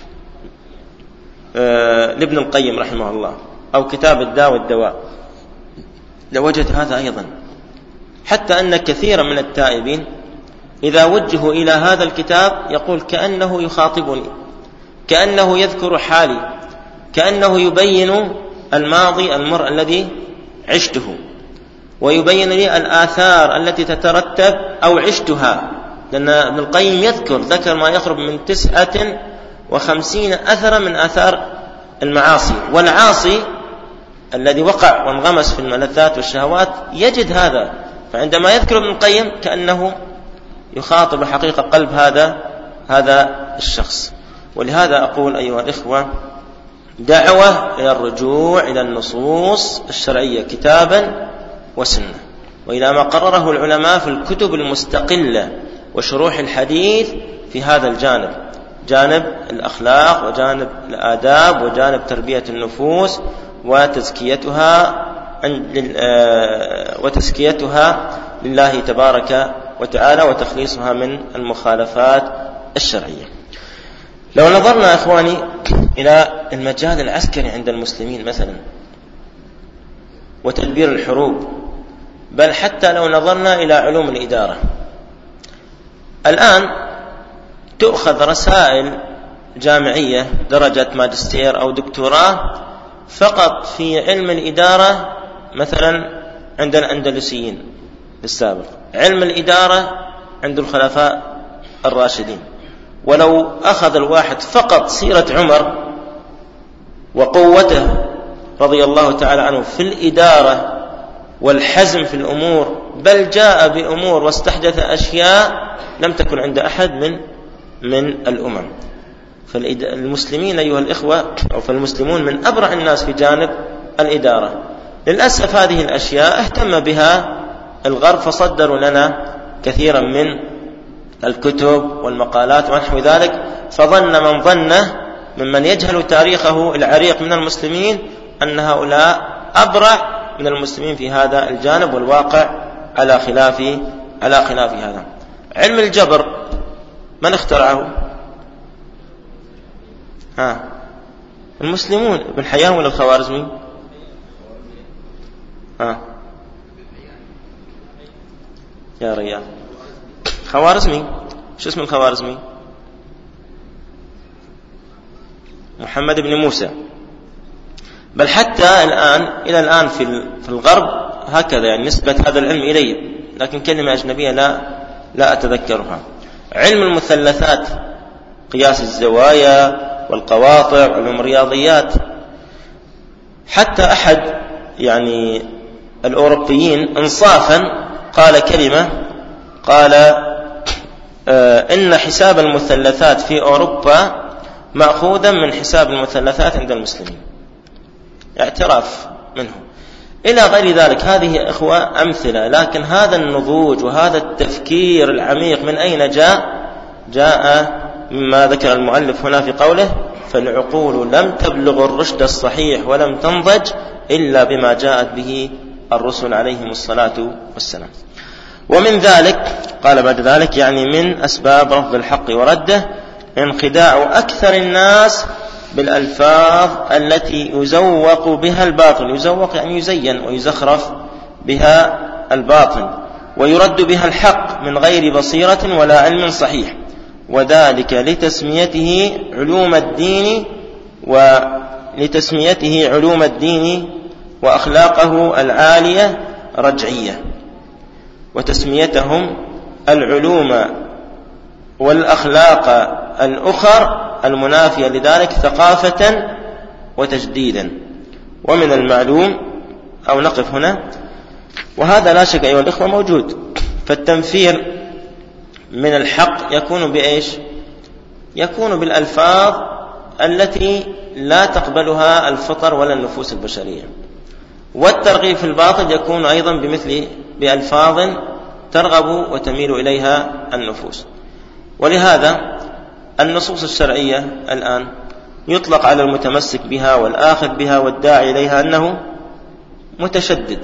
لابن القيم رحمه الله أو كتاب الداء والدواء لوجد هذا أيضا، حتى أن كثيرا من التائبين إذا وجهوا إلى هذا الكتاب يقول كأنه يخاطبني، كأنه يذكر حالي، كأنه يبين الماضي المر الذي عشته ويبين لي الآثار التي تترتب أو عشتها، لأن ابن القيم ذكر ما يقرب من 59 أثرا من آثار المعاصي، والعاصي الذي وقع وانغمس في الملذات والشهوات يجد هذا، فعندما يذكر ابن القيم كأنه يخاطب حقيقة قلب هذا الشخص. ولهذا أقول أيها الإخوة دعوة إلى الرجوع إلى النصوص الشرعية كتابا وسنة، وإلى ما قرره العلماء في الكتب المستقلة وشروح الحديث في هذا الجانب، جانب الأخلاق وجانب الآداب وجانب تربية النفوس وتزكيتها لله تبارك وتعالى وتخليصها من المخالفات الشرعية. لو نظرنا إخواني إلى المجال العسكري عند المسلمين مثلا وتدبير الحروب، بل حتى لو نظرنا إلى علوم الإدارة، الآن تؤخذ رسائل جامعية درجة ماجستير أو دكتوراه فقط في علم الإدارة، مثلا عند الأندلسيين السابق، علم الإدارة عند الخلفاء الراشدين. ولو أخذ الواحد فقط سيرة عمر وقوته رضي الله تعالى عنه في الإدارة والحزم في الأمور، بل جاء بأمور واستحدث أشياء لم تكن عند أحد من الأمم. فالمسلمين أيها الإخوة، أو فالمسلمون من أبرع الناس في جانب الإدارة. للأسف هذه الأشياء اهتم بها الغرب، فصدروا لنا كثيرا من الكتب والمقالات ونحو ذلك، فظن من ظنه ممن يجهل تاريخه العريق من المسلمين أن هؤلاء أبرع من المسلمين في هذا الجانب، والواقع على خلاف هذا. علم الجبر من اخترعه؟ المسلمون، ابن حيان ولا الخوارزمي؟ يا ريال، خوارزمي. شو اسم الخوارزمي؟ محمد بن موسى. بل حتى إلى الآن في الغرب هكذا، يعني نسبة هذا العلم إليه، لكن كلمة أجنبية لا أتذكرها. علم المثلثات، قياس الزوايا والقواطع، علوم الرياضيات. حتى أحد يعني الأوروبيين إنصافا قال كلمة، قال إن حساب المثلثات في أوروبا مأخوذا من حساب المثلثات عند المسلمين، اعتراف منه. إلى غير ذلك. هذه إخوة أمثلة، لكن هذا النضوج وهذا التفكير العميق من أين جاء مما ذكر المؤلف هنا في قوله: فالعقول لم تبلغ الرشد الصحيح ولم تنضج إلا بما جاءت به الرسل عليهم الصلاة والسلام. ومن ذلك قال بعد ذلك، يعني من أسباب رفض الحق ورده انخداع أكثر الناس بالألفاظ التي يزوق بها الباطل. يزوق يعني يزين ويزخرف بها الباطل، ويرد بها الحق من غير بصيرة ولا علم صحيح، وذلك لتسميته علوم الدين وأخلاقه العالية رجعية، وتسميتهم العلوم والأخلاق الأخر المنافية لذلك ثقافة وتجديدا. ومن المعلوم، أو نقف هنا، وهذا لا شك أيها الإخوة موجود، فالتنفير من الحق يكون بإيش؟ يكون بالألفاظ التي لا تقبلها الفطر ولا النفوس البشرية، والترغيب في الباطل يكون أيضا بألفاظ ترغب وتميل إليها النفوس. ولهذا النصوص الشرعية الآن يطلق على المتمسك بها والآخذ بها والداعي إليها أنه متشدد،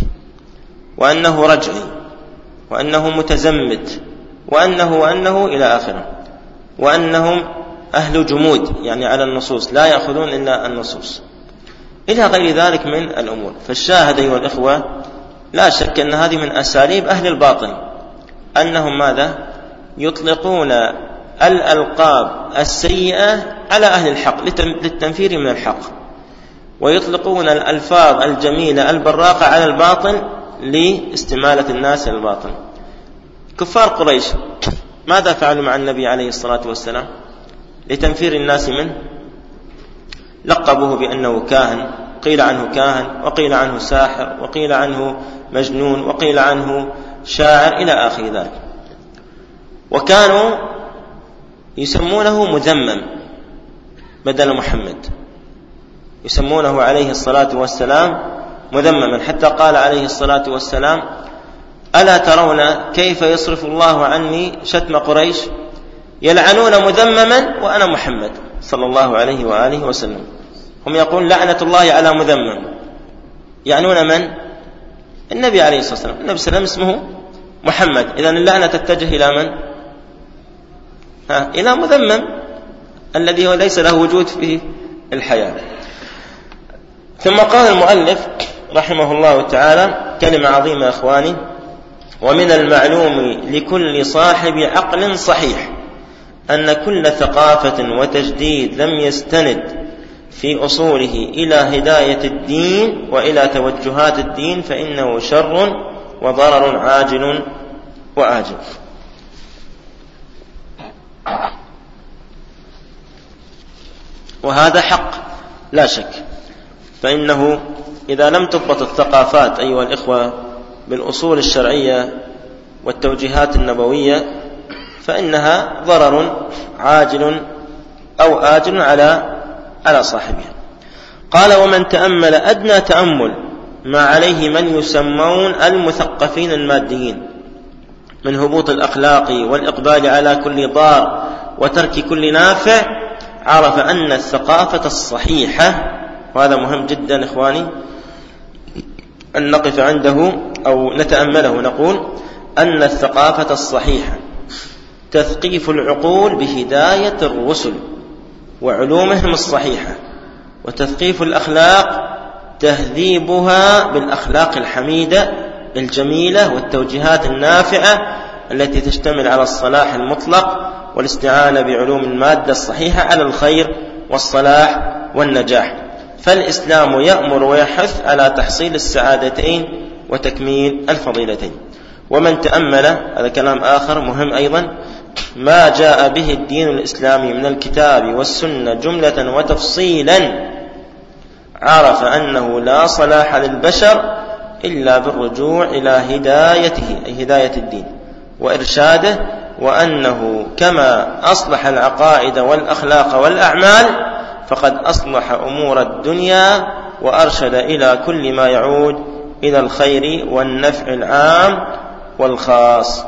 وأنه رجعي، وأنه متزمت، وأنه إلى آخره، وأنهم أهل جمود، يعني على النصوص لا يأخذون إلا النصوص، إلى غير ذلك من الأمور. فالشاهد أيها الإخوة لا شك أن هذه من أساليب أهل الباطل، أنهم ماذا؟ يطلقون الألقاب السيئة على أهل الحق للتنفير من الحق، ويطلقون الألفاظ الجميلة البراقة على الباطل لاستمالة الناس إلى الباطل. كفار قريش ماذا فعلوا مع النبي عليه الصلاة والسلام لتنفير الناس منه؟ لقبوه بأنه كاهن، قيل عنه كاهن، وقيل عنه ساحر، وقيل عنه مجنون، وقيل عنه شاعر، إلى آخر ذلك. وكانوا يسمونه مذمم بدل محمد، يسمونه عليه الصلاة والسلام مذمما، حتى قال عليه الصلاة والسلام: ألا ترون كيف يصرف الله عني شتم قريش؟ يلعنون مذمما وأنا محمد صلى الله عليه وآله وسلم. هم يقول لعنة الله على مذمم، يعنون من؟ النبي عليه الصلاة والسلام. النبي صلى الله عليه وسلم اسمه محمد، إذن اللعنة تتجه إلى من؟ إلى مذمم. الذي هو ليس له وجود في الحياة. ثم قال المؤلف رحمه الله تعالى كلمة عظيمة أخواني: ومن المعلوم لكل صاحب عقل صحيح أن كل ثقافة وتجديد لم يستند في أصوله إلى هداية الدين وإلى توجهات الدين فإنه شر وضرر عاجل وآجل. وهذا حق لا شك، فإنه إذا لم تضبط الثقافات أيها الإخوة بالأصول الشرعية والتوجيهات النبوية فإنها ضرر عاجل أو آجل على صاحبها. قال: ومن تأمل أدنى تأمل ما عليه من يسمون المثقفين الماديين من هبوط الأخلاق والإقبال على كل ضار وترك كل نافع، عرف أن الثقافة الصحيحة، وهذا مهم جدا إخواني أن نقف عنده أو نتأمله، نقول أن الثقافة الصحيحة تثقيف العقول بهداية الرسل وعلومهم الصحيحة، وتثقيف الأخلاق تهذيبها بالأخلاق الحميدة الجميلة والتوجيهات النافعة التي تشتمل على الصلاح المطلق والاستعانة بعلوم المادة الصحيحة على الخير والصلاح والنجاح. فالإسلام يأمر ويحث على تحصيل السعادتين وتكميل الفضيلتين. ومن تأمل، هذا كلام آخر مهم أيضا، ما جاء به الدين الإسلامي من الكتاب والسنة جملة وتفصيلا، عرف أنه لا صلاح للبشر إلا بالرجوع إلى هدايته أي هداية الدين وإرشاده، وأنه كما أصلح العقائد والأخلاق والأعمال فقد أصلح أمور الدنيا وأرشد إلى كل ما يعود إلى الخير والنفع العام والخاص.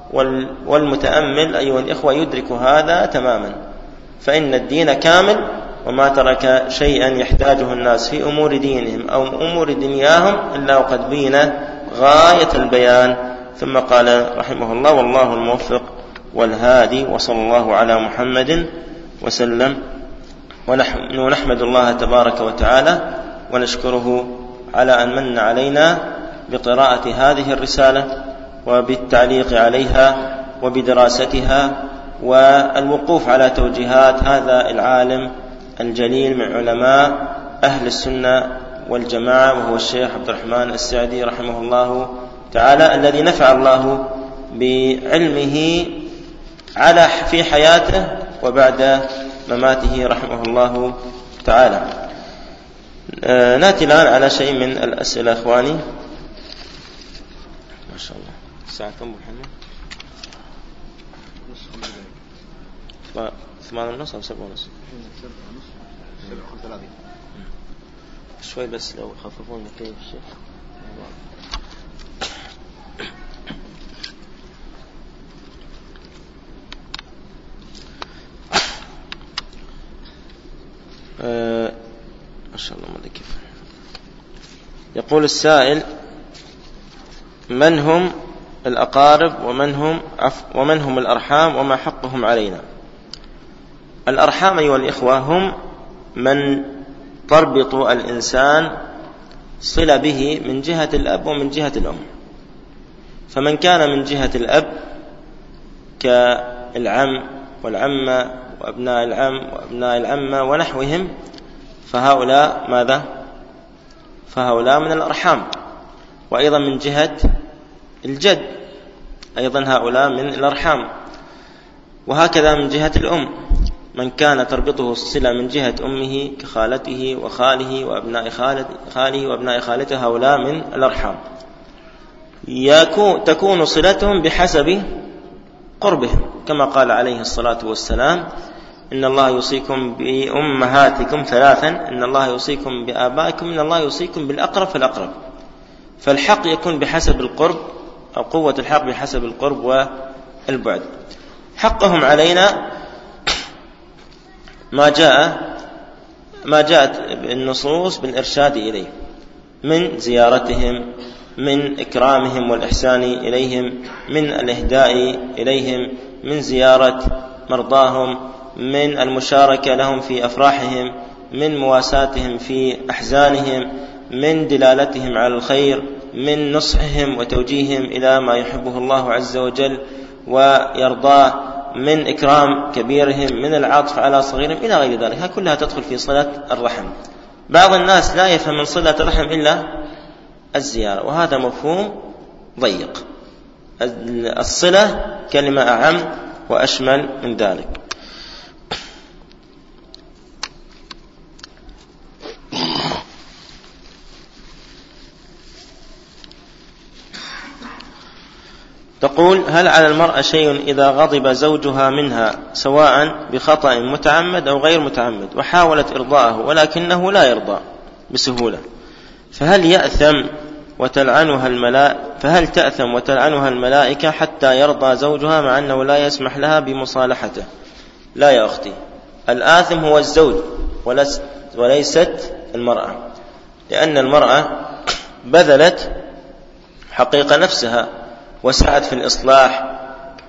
والمتأمل أيها الإخوة يدرك هذا تماما، فإن الدين كامل وما ترك شيئا يحتاجه الناس في أمور دينهم أو أمور دنياهم إلا وقد بين غاية البيان. ثم قال رحمه الله: والله الموفق والهادي، وصلى الله على محمد وسلم. ونحمد الله تبارك وتعالى ونشكره على أن من علينا بقراءة هذه الرسالة وبالتعليق عليها وبدراستها والوقوف على توجيهات هذا العالم الجليل من علماء أهل السنة والجماعة، وهو الشيخ عبد الرحمن السعدي رحمه الله تعالى، الذي نفع الله بعلمه في حياته وبعد مماته رحمه الله تعالى. نأتي الآن على شيء من الأسئلة أخواني. ما شاء الله الساعة كم محمد؟ 8:30 أو 7:30؟ شوي بس لو خففون كيف الشيخ. ما شاء الله ما كيف. يقول السائل: من هم الأقارب ومن هم الأرحام وما حقهم علينا؟ الأرحام أيها الإخوة هم من تربط الإنسان صلة به من جهة الأب ومن جهة الأم. فمن كان من جهة الأب كالعم والعمة وأبناء العم وأبناء العمة ونحوهم فهؤلاء ماذا؟ فهؤلاء من الأرحام. وأيضا من جهة الجد أيضا هؤلاء من الأرحام. وهكذا من جهة الأم من كان تربطه الصلة من جهة أمه كخالته وخاله وأبناء خاله وأبناء خالته، هؤلاء من الأرحام. تكون صلتهم بحسب قربهم، كما قال عليه الصلاة والسلام: إن الله يوصيكم بأمهاتكم ثلاثا، إن الله يوصيكم بآبائكم، إن الله يوصيكم بالأقرب فالأقرب. فالحق يكون بحسب القرب، أو قوة الحق بحسب القرب والبعد. حقهم علينا ما جاءت النصوص بالإرشاد إليه من زيارتهم، من إكرامهم والإحسان إليهم، من الإهداء إليهم، من زيارة مرضاهم، من المشاركة لهم في أفراحهم، من مواساتهم في أحزانهم، من دلالتهم على الخير، من نصحهم وتوجيههم إلى ما يحبه الله عز وجل ويرضاه، من إكرام كبيرهم، من العطف على صغيرهم إلى غير ذلك. كلها تدخل في صلة الرحم. بعض الناس لا يفهم من صلة الرحم إلا الزيارة، وهذا مفهوم ضيق. الصلة كلمة أعم وأشمل من ذلك. تقول: هل على المرأة شيء إذا غضب زوجها منها سواء بخطأ متعمد أو غير متعمد وحاولت إرضاءه ولكنه لا يرضى بسهولة، فهل تأثم وتلعنها الملائكة حتى يرضى زوجها مع أنه لا يسمح لها بمصالحته؟ لا يا أختي، الآثم هو الزوج وليست المرأة، لأن المرأة بذلت حقيقة نفسها وسعت في الإصلاح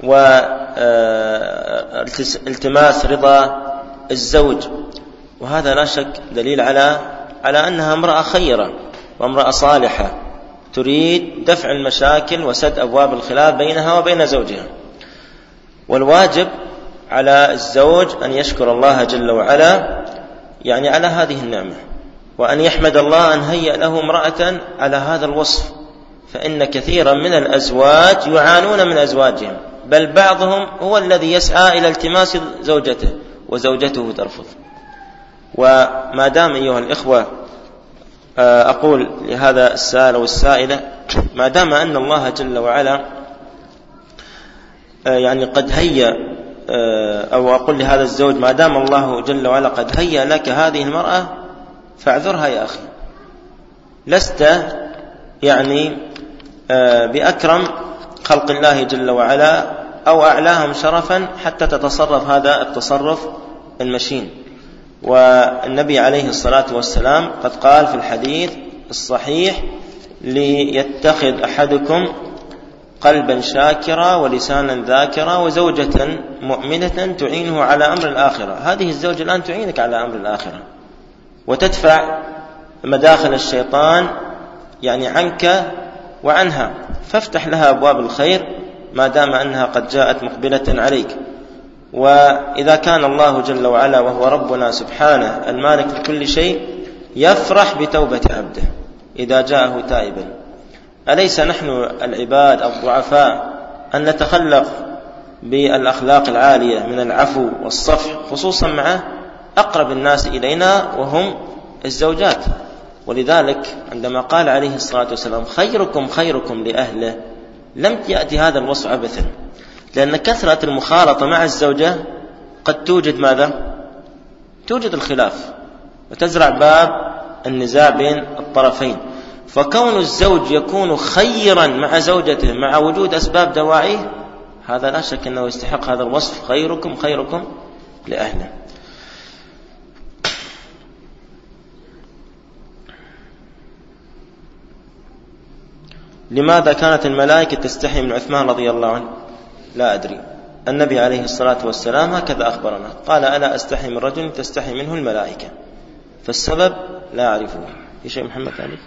والتماس رضا الزوج، وهذا لا شك دليل على أنها امرأة خيرة وامرأة صالحة تريد دفع المشاكل وسد أبواب الخلاف بينها وبين زوجها. والواجب على الزوج أن يشكر الله جل وعلا على هذه النعمة، وأن يحمد الله أن هيأ له امرأة على هذا الوصف، فإن كثيرا من الأزواج يعانون من أزواجهم، بل بعضهم هو الذي يسعى إلى التماس زوجته وزوجته ترفض. وما دام أيها الإخوة أقول لهذا السائل والسائلة، ما دام أن الله جل وعلا قد هيأ، أو أقول لهذا الزوج ما دام الله جل وعلا قد هيأ لك هذه المرأة فاعذرها يا أخي، لست بأكرم خلق الله جل وعلا أو أعلاهم شرفا حتى تتصرف هذا التصرف المشين. والنبي عليه الصلاة والسلام قد قال في الحديث الصحيح: ليتخذ أحدكم قلبا شاكرا ولسانا ذاكرا وزوجة مؤمنة تعينه على أمر الآخرة. هذه الزوجة الآن تعينك على أمر الآخرة وتدفع مداخل الشيطان عنك وعنها، فافتح لها أبواب الخير ما دام أنها قد جاءت مقبلة عليك. وإذا كان الله جل وعلا وهو ربنا سبحانه المالك لكل شيء يفرح بتوبة عبده إذا جاءه تائبا، أليس نحن العباد الضعفاء أن نتخلق بالأخلاق العالية من العفو والصفح، خصوصا مع أقرب الناس إلينا وهم الزوجات؟ ولذلك عندما قال عليه الصلاة والسلام: خيركم خيركم لأهله، لم يأتي هذا الوصف عبثا، لأن كثرة المخالطة مع الزوجة قد توجد ماذا؟ توجد الخلاف وتزرع باب النزاع بين الطرفين. فكون الزوج يكون خيرا مع زوجته مع وجود أسباب دواعيه، هذا لا شك أنه يستحق هذا الوصف: خيركم خيركم لأهله. لماذا كانت الملائكة تستحي من عثمان رضي الله عنه؟ لا أدري، النبي عليه الصلاة والسلام هكذا أخبرنا، قال: ألا أستحي من رجل تستحي منه الملائكة، فالسبب لا أعرفه. في شيء محمد عليك؟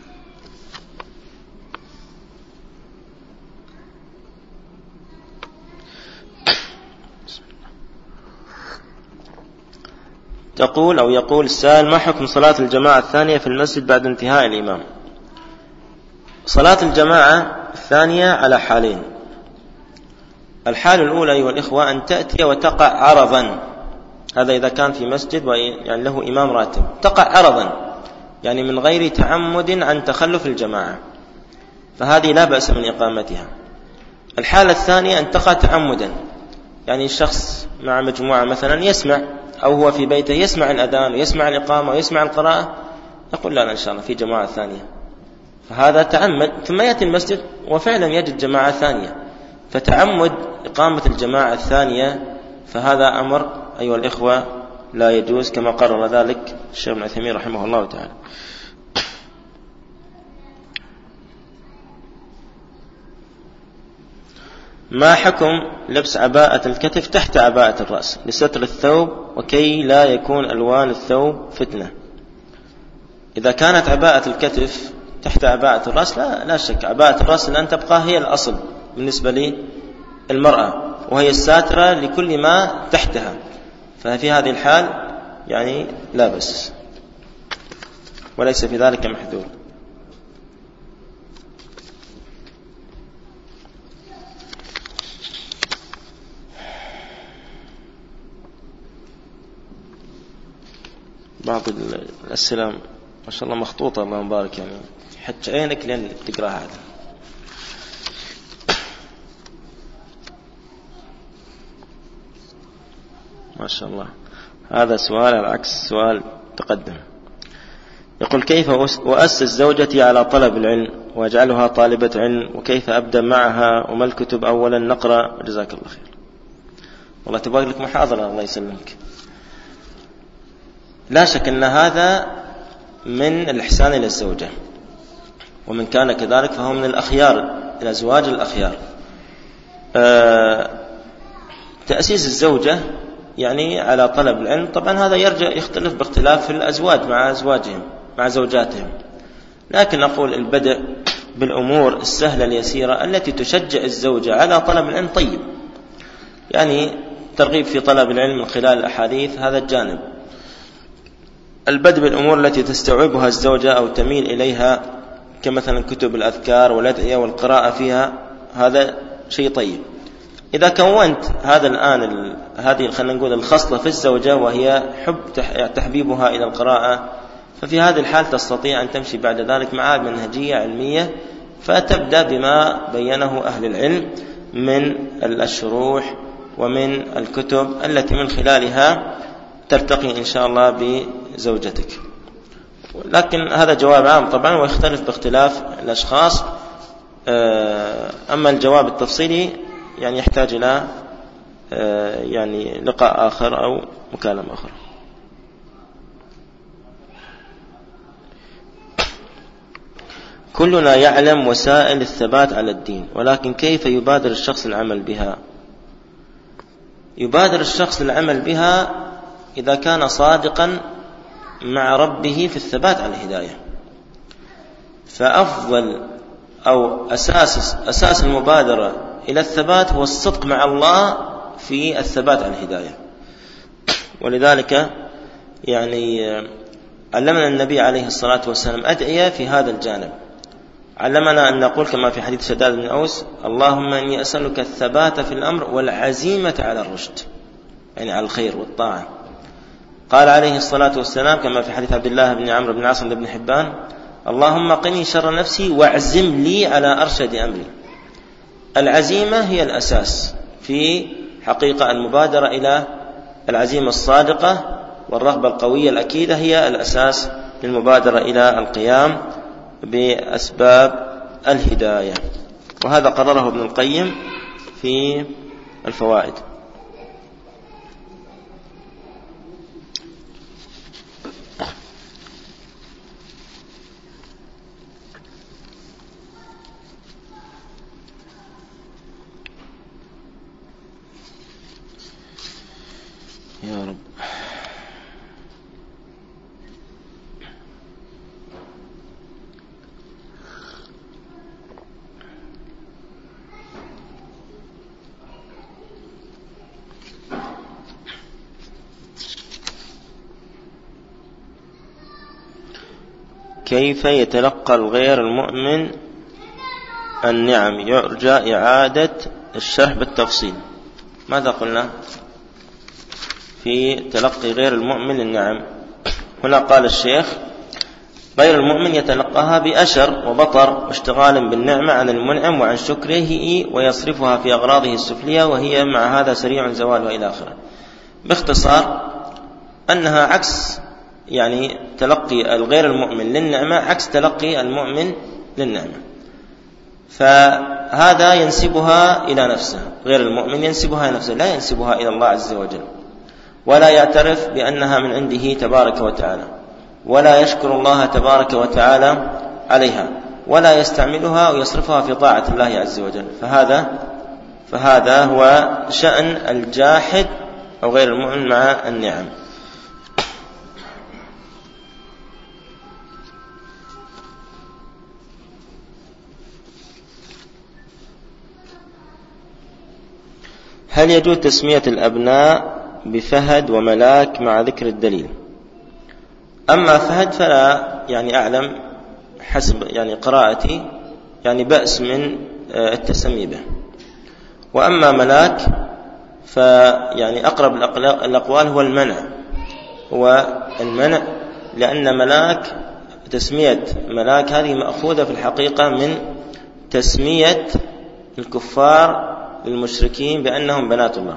تقول أو يقول السائل: ما حكم صلاة الجماعة الثانية في المسجد بعد انتهاء الإمام؟ صلاة الجماعة الثانية على حالين. الحال الأولى أيها الإخوة أن تأتي وتقع عرضا، هذا إذا كان في مسجد له إمام راتب، تقع عرضا من غير تعمد عن تخلف الجماعة، فهذه لا بأس من إقامتها. الحالة الثانية أن تقع تعمدا، الشخص مع مجموعة مثلا يسمع، أو هو في بيته يسمع الأذان ويسمع الإقامة ويسمع القراءة، يقول: لا إن شاء الله في جماعة ثانية، فهذا تعمد، ثم يأتي المسجد وفعلا يجد جماعة ثانية، فتعمد إقامة الجماعة الثانية فهذا أمر أيها الإخوة لا يجوز، كما قرر ذلك الشيخ ابن عثيمين رحمه الله تعالى. ما حكم لبس عباءة الكتف تحت عباءة الرأس لستر الثوب وكي لا يكون ألوان الثوب فتنة؟ إذا كانت عباءة الكتف تحت عباءة الرأس لا شك عباءة الرأس لن تبقى هي الأصل بالنسبة للمرأة، وهي الساترة لكل ما تحتها، ففي هذه الحال يعني لا بأس وليس في ذلك محذور. بعض الأسئلة ما شاء الله مخطوطة الله مبارك، يعني حتى عينك لين تقرأها هذا. ما شاء الله. هذا سؤال على عكس سؤال تقدم. يقول: كيف أؤسس زوجتي على طلب العلم وأجعلها طالبة علم، وكيف أبدأ معها، وما الكتب أولا نقرأ؟ جزاك الله خير. والله تبغى لك محاضرة الله يسلمك. لا شك أن هذا من الإحسان إلى الزوجة، ومن كان كذلك فهو من الأخيار، الأزواج الأخيار. تأسيس الزوجة يعني على طلب العلم، طبعا هذا يختلف باختلاف الأزواج مع أزواجهم مع زوجاتهم، لكن أقول البدء بالأمور السهلة اليسيرة التي تشجع الزوجة على طلب العلم طيب، يعني ترغيب في طلب العلم من خلال الأحاديث هذا الجانب. البدء بالأمور التي تستوعبها الزوجة أو تميل إليها كمثلا كتب الأذكار والأدعية والقراءة فيها، هذا شيء طيب. إذا كونت هذا الآن هذه خلينا نقول الخصلة في الزوجة وهي تحبيبها إلى القراءة، ففي هذه الحال تستطيع أن تمشي بعد ذلك مع منهجية علمية، فتبدأ بما بينه أهل العلم من الشروح ومن الكتب التي من خلالها ترتقي إن شاء الله بزوجتك. لكن هذا جواب عام طبعا ويختلف باختلاف الأشخاص. أما الجواب التفصيلي يعني يحتاج إلى يعني لقاء آخر أو مكالمة أخرى. كلنا يعلم وسائل الثبات على الدين، ولكن كيف يبادر الشخص العمل بها؟ يبادر الشخص العمل بها إذا كان صادقا مع ربه في الثبات على الهداية. فأفضل أو أساس المبادرة إلى الثبات هو الصدق مع الله في الثبات على الهداية. ولذلك يعني علمنا النبي عليه الصلاة والسلام أدعية في هذا الجانب. علمنا أن نقول كما في حديث شداد بن أوس: اللهم إني أسألك الثبات في الأمر والعزيمة على الرشد، يعني على الخير والطاعة. قال عليه الصلاة والسلام كما في حديث عبد الله بن عمرو بن عاص بن حبان: اللهم قني شر نفسي واعزم لي على أرشد أمري. العزيمة هي الأساس في حقيقة المبادرة إلى العزيمة الصادقة، والرغبة القوية الأكيدة هي الأساس للمبادرة إلى القيام بأسباب الهداية. وهذا قرره ابن القيم في الفوائد. يا رب. كيف يتلقى الغير المؤمن النعم؟ يرجى إعادة الشرح بالتفصيل. ماذا قلنا في تلقي غير المؤمن النعم؟ هنا قال الشيخ: غير المؤمن يتلقاها بأشر وبطر واشتغال بالنعمة عن المنعم وعن شكره، ويصرفها في أغراضه السفلية، وهي مع هذا سريع زوال وإلى آخره. باختصار أنها عكس، يعني تلقي الغير المؤمن للنعمة عكس تلقي المؤمن للنعمة. فهذا ينسبها إلى نفسه، غير المؤمن ينسبها إلى نفسه، لا ينسبها إلى الله عز وجل، ولا يعترف بأنها من عنده تبارك وتعالى، ولا يشكر الله تبارك وتعالى عليها، ولا يستعملها ويصرفها في طاعة الله عز وجل. فهذا هو شأن الجاحد أو غير المؤمن مع النعم. هل يجوز تسمية الأبناء بفهد وملاك مع ذكر الدليل؟ أما فهد فلا يعني أعلم حسب يعني قراءتي يعني بأس من التسمي به. وأما ملاك فيعني أقرب الأقوال هو المنع لأن ملاك تسمية ملاك هذه مأخوذة في الحقيقة من تسمية الكفار للمشركين بأنهم بنات الله،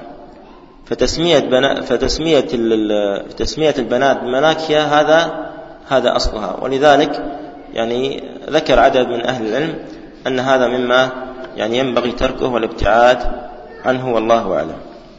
فتسمية البنات بملاك هذا أصلها. ولذلك يعني ذكر عدد من أهل العلم أن هذا مما يعني ينبغي تركه والابتعاد عنه، والله أعلم.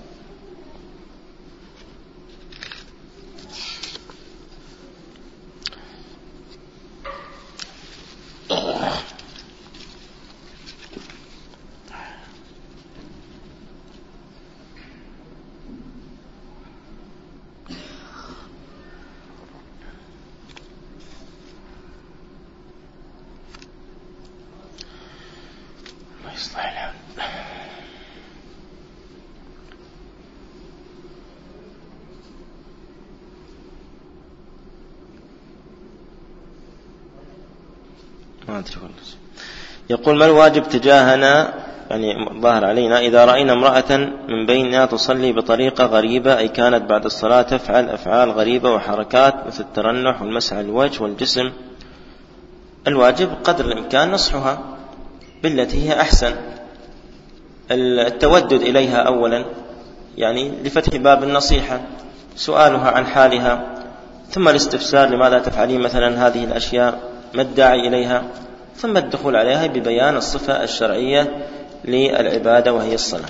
يقول: ما الواجب تجاهنا يعني ظاهر علينا إذا رأينا امرأة من بيننا تصلي بطريقة غريبة، أي كانت بعد الصلاة تفعل أفعال غريبة وحركات مثل الترنح والمسح على الوجه والجسم؟ الواجب قدر الإمكان نصحها بالتي هي أحسن، التودد إليها أولا يعني لفتح باب النصيحة، سؤالها عن حالها، ثم الاستفسار لماذا تفعلين مثلا هذه الأشياء، ما الداعي إليها، ثم الدخول عليها ببيان الصفة الشرعية للعبادة وهي الصلاة.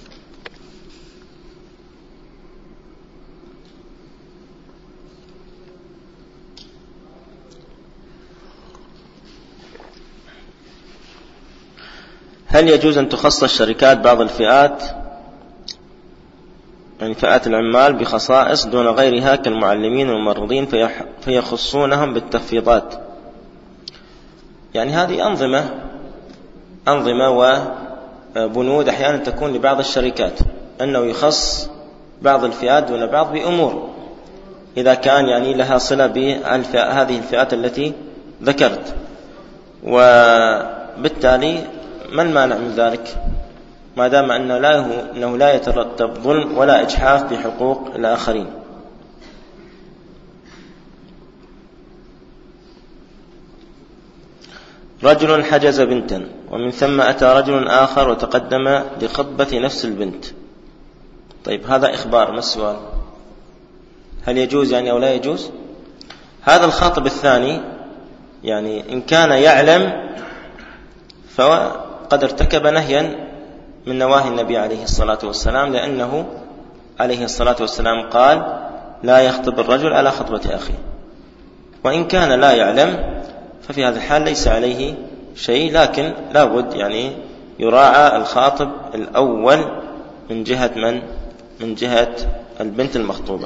هل يجوز أن تخصص شركات بعض الفئات يعني فئات العمال بخصائص دون غيرها كالمعلمين والممرضين فيخصونهم بالتخفيضات؟ يعني هذه أنظمة وبنود أحيانا تكون لبعض الشركات أنه يخص بعض الفئات دون بعض بأمور إذا كان يعني لها صلة بهذه الفئات التي ذكرت، وبالتالي ما المانع من ذلك ما دام أنه لا يترتب ظلم ولا إجحاف بحقوق الآخرين. رجل حجز بنتا ومن ثم أتى رجل آخر وتقدم لخطبة نفس البنت. طيب هذا إخبار، ما السؤال؟ هل يجوز يعني أو لا يجوز؟ هذا الخاطب الثاني يعني إن كان يعلم فقد ارتكب نهيا من نواهي النبي عليه الصلاة والسلام، لأنه عليه الصلاة والسلام قال: لا يخطب الرجل على خطبة أخيه. وإن كان لا يعلم ففي هذا الحال ليس عليه شيء، لكن لا بد يعني يراعى الخاطب الأول من جهة من جهة البنت المخطوبة.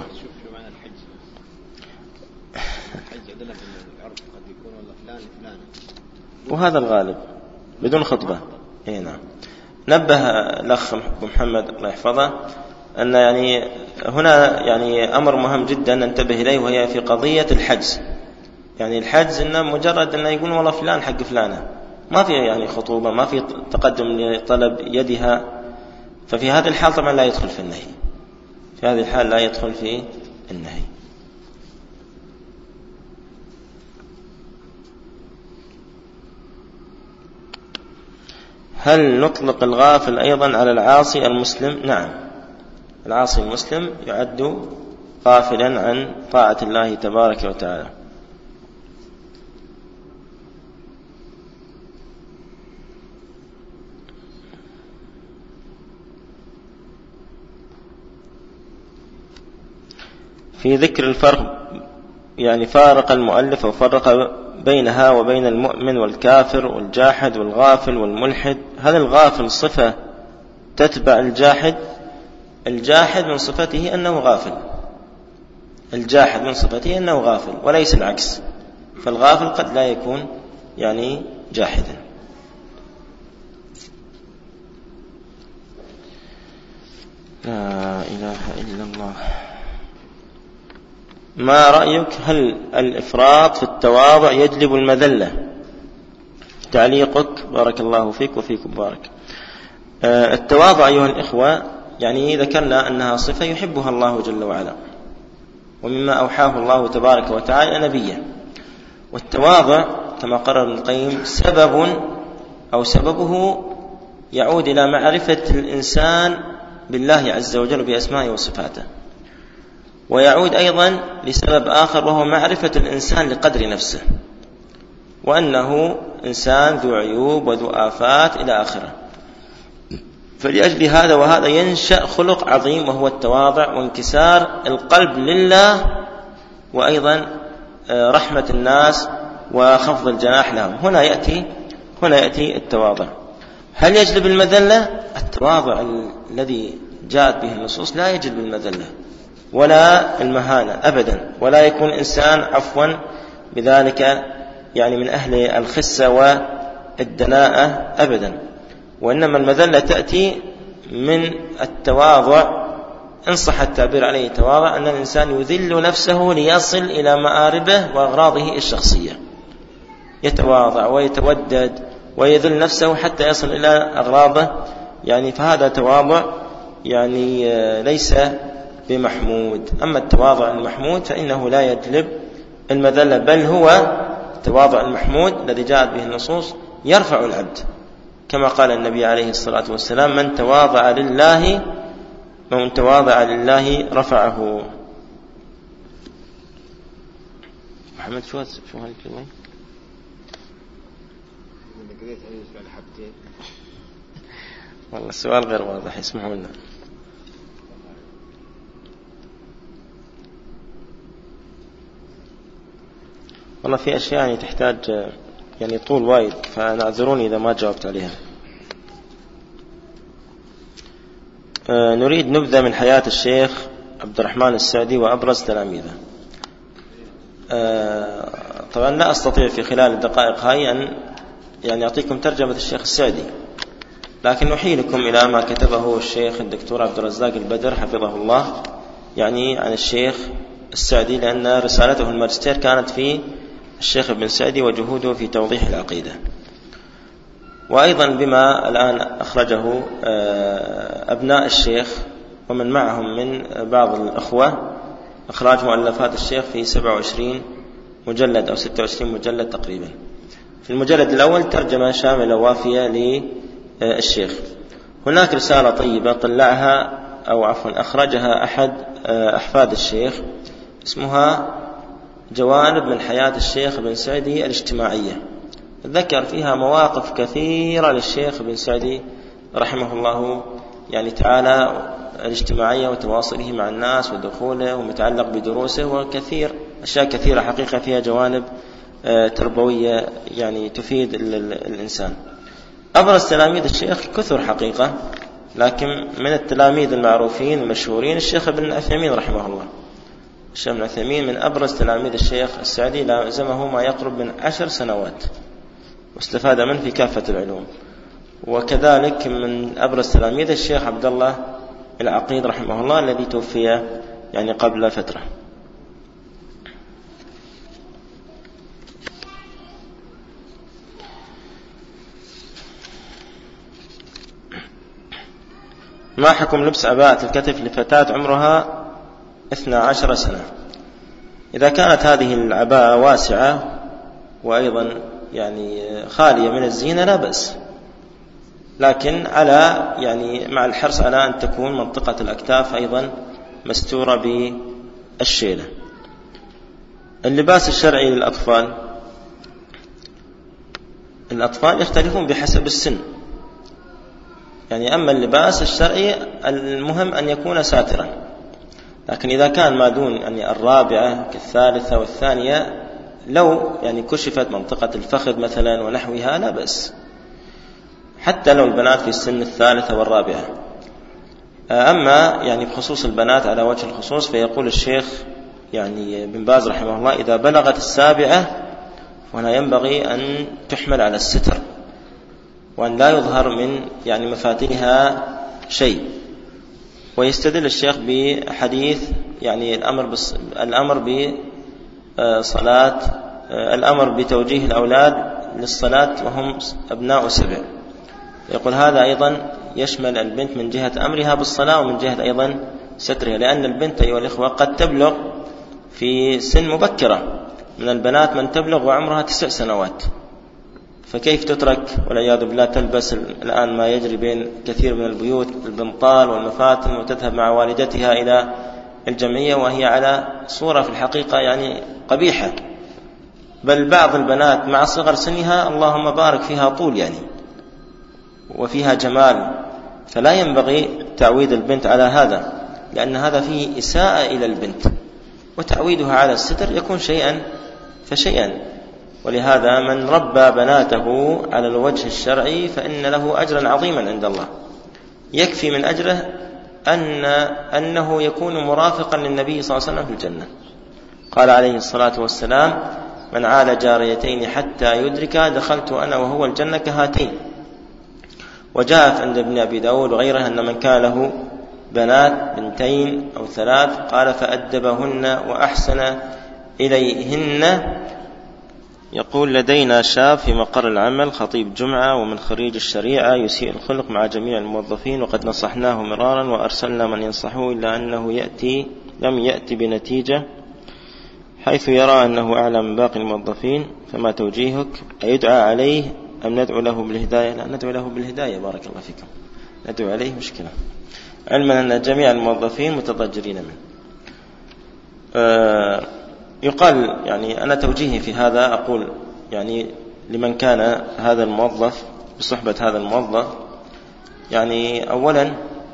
وهذا الغالب بدون خطبة. نعم. نبه الأخ محمد الله يحفظه أن يعني هنا يعني أمر مهم جدا ننتبه إليه، وهي في قضية الحجز. يعني الحجز إنه مجرد أنه يقول والله فلان حق فلانة، ما في يعني خطوبة، ما في تقدم لطلب يدها، ففي هذه الحال طبعا لا يدخل في النهي، في هذه الحال لا يدخل في النهي. هل نطلق الغافل أيضا على العاصي المسلم؟ نعم، العاصي المسلم يعد غافلا عن طاعة الله تبارك وتعالى. في ذكر الفرق يعني فارق المؤلف وفرق بينها وبين المؤمن والكافر والجاحد والغافل والملحد. هل الغافل صفة تتبع الجاحد. الجاحد من صفته أنه غافل، الجاحد من صفته أنه غافل وليس العكس، فالغافل قد لا يكون يعني جاحدا. لا إله إلا الله. ما رأيك، هل الإفراط في التواضع يجلب المذلة؟ تعليقك بارك الله فيك وفيكم بارك. التواضع أيها الإخوة يعني ذكرنا أنها صفة يحبها الله جل وعلا، ومما أوحاه الله تبارك وتعالى نبيه. والتواضع كما قرر ابن القيم سببه يعود إلى معرفة الإنسان بالله عز وجل بأسمائه وصفاته، ويعود أيضا لسبب آخر وهو معرفة الإنسان لقدر نفسه، وأنه إنسان ذو عيوب وذو آفات إلى آخره. فلأجل هذا وهذا ينشأ خلق عظيم وهو التواضع وانكسار القلب لله، وأيضا رحمة الناس وخفض الجناح لهم. هنا يأتي التواضع. هل يجلب المذلة؟ التواضع الذي جاءت به النصوص لا يجلب المذلة ولا المهانة أبدا، ولا يكون إنسان عفوا بذلك يعني من أهل الخسة والدناءة أبدا، وإنما المذلة تأتي من التواضع، إن صح التعبير عليه تواضع، أن الإنسان يذل نفسه ليصل إلى مآربه وأغراضه الشخصية، يتواضع ويتودد ويذل نفسه حتى يصل إلى أغراضه يعني، فهذا تواضع يعني ليس بمحمود. أما التواضع المحمود فإنه لا يجلب المذلة، بل هو التواضع المحمود الذي جاءت به النصوص يرفع العبد، كما قال النبي عليه الصلاة والسلام: من تواضع لله رفعه. محمد شو هالكلمة؟ والله السؤال غير واضح، اسمحوا لنا. والله في أشياء يعني تحتاج يعني طول وايد، فنعذروني إذا ما جاوبت عليها. نريد نبذة من حياة الشيخ عبد الرحمن السعدي وأبرز تلاميذه. طبعا لا أستطيع في خلال الدقائق هاي أن يعني أعطيكم ترجمة الشيخ السعدي، لكن أحيلكم إلى ما كتبه الشيخ الدكتور عبد الرزاق البدر حفظه الله يعني عن الشيخ السعدي، لأن رسالته الماجستير كانت في الشيخ ابن سعدي وجهوده في توضيح العقيدة. وأيضا بما الآن أخرجه أبناء الشيخ ومن معهم من بعض الأخوة، إخراج مؤلفات الشيخ في 27 مجلد أو 26 مجلد تقريبا. في المجلد الأول ترجمة شاملة وافية للشيخ. هناك رسالة طيبة طلعها أو عفوا أخرجها أحد أحفاد الشيخ، اسمها جوانب من حياة الشيخ ابن سعدي الاجتماعية، ذكر فيها مواقف كثيرة للشيخ ابن سعدي رحمه الله يعني تعالى الاجتماعية وتواصله مع الناس ودخوله ومتعلق بدروسه، وكثير أشياء كثيرة حقيقة فيها جوانب تربوية يعني تفيد الإنسان. أبرز تلاميذ الشيخ كثر حقيقة، لكن من التلاميذ المعروفين المشهورين الشيخ ابن عثيمين رحمه الله. الشيخ ابن عثيمين من أبرز تلاميذ الشيخ السعدي، لازمه ما يقرب من 10 سنوات واستفاد منه في كافة العلوم. وكذلك من أبرز تلاميذ الشيخ عبد الله العقيد رحمه الله الذي توفي يعني قبل فترة. ما حكم لبس عباءة الكتف لفتاة عمرها 12 سنة؟ إذا كانت هذه العباءة واسعة وأيضا يعني خالية من الزينة لا بأس، لكن على يعني مع الحرص على أن تكون منطقة الأكتاف أيضا مستورة بالشيلة. اللباس الشرعي للأطفال، الأطفال يختلفون بحسب السن، يعني أما اللباس الشرعي المهم أن يكون ساترا، لكن إذا كان ما دون يعني الرابعة كالثالثة والثانية لو يعني كشفت منطقة الفخذ مثلا ونحوها لا بأس، حتى لو البنات في السن الثالثة والرابعة. أما يعني بخصوص البنات على وجه الخصوص فيقول الشيخ يعني بن باز رحمه الله إذا بلغت 7 فهنا ينبغي أن تحمل على الستر وأن لا يظهر من يعني مفاتنها شيء. ويستدل الشيخ بحديث يعني الأمر بتوجيه الأولاد للصلاة وهم أبناء 7. يقول هذا أيضا يشمل البنت من جهة أمرها بالصلاة ومن جهة أيضا سترها، لأن البنت أيها الإخوة قد تبلغ في سن مبكرة، من البنات من تبلغ وعمرها 9 سنوات، فكيف تترك والعياذ بالله تلبس الآن ما يجري بين كثير من البيوت البنطال والمفاتن وتذهب مع والدتها إلى الجمعية وهي على صورة في الحقيقة يعني قبيحة، بل بعض البنات مع صغر سنها اللهم بارك فيها طول يعني وفيها جمال، فلا ينبغي تعويد البنت على هذا، لأن هذا فيه إساءة إلى البنت، وتعويدها على الستر يكون شيئا فشيئا. ولهذا من ربى بناته على الوجه الشرعي فإن له أجرا عظيما عند الله، يكفي من أجره أنه يكون مرافقا للنبي صلى الله عليه وسلم في الجنة. قال عليه الصلاة والسلام من عال جاريتين حتى يدركا دخلت أنا وهو الجنة كهاتين. وجاءت عند ابن أبي داود وغيرها أن من كان له بنات 2 أو 3 قال فأدبهن وأحسن إليهن. يقول لدينا شاب في مقر العمل خطيب جمعة ومن خريج الشريعة يسيء الخلق مع جميع الموظفين، وقد نصحناه مرارا وأرسلنا من ينصحه إلا أنه لم يأتي بنتيجة، حيث يرى أنه أعلى من باقي الموظفين، فما توجيهك؟ أيدعى عليه أم ندعو له بالهداية؟ لا، ندعو له بالهداية، بارك الله فيكم، ندعو عليه مشكلة، علما أن جميع الموظفين متضجرين منه. يقال يعني أنا توجيهي في هذا أقول يعني لمن كان هذا الموظف بصحبة هذا الموظف، يعني أولا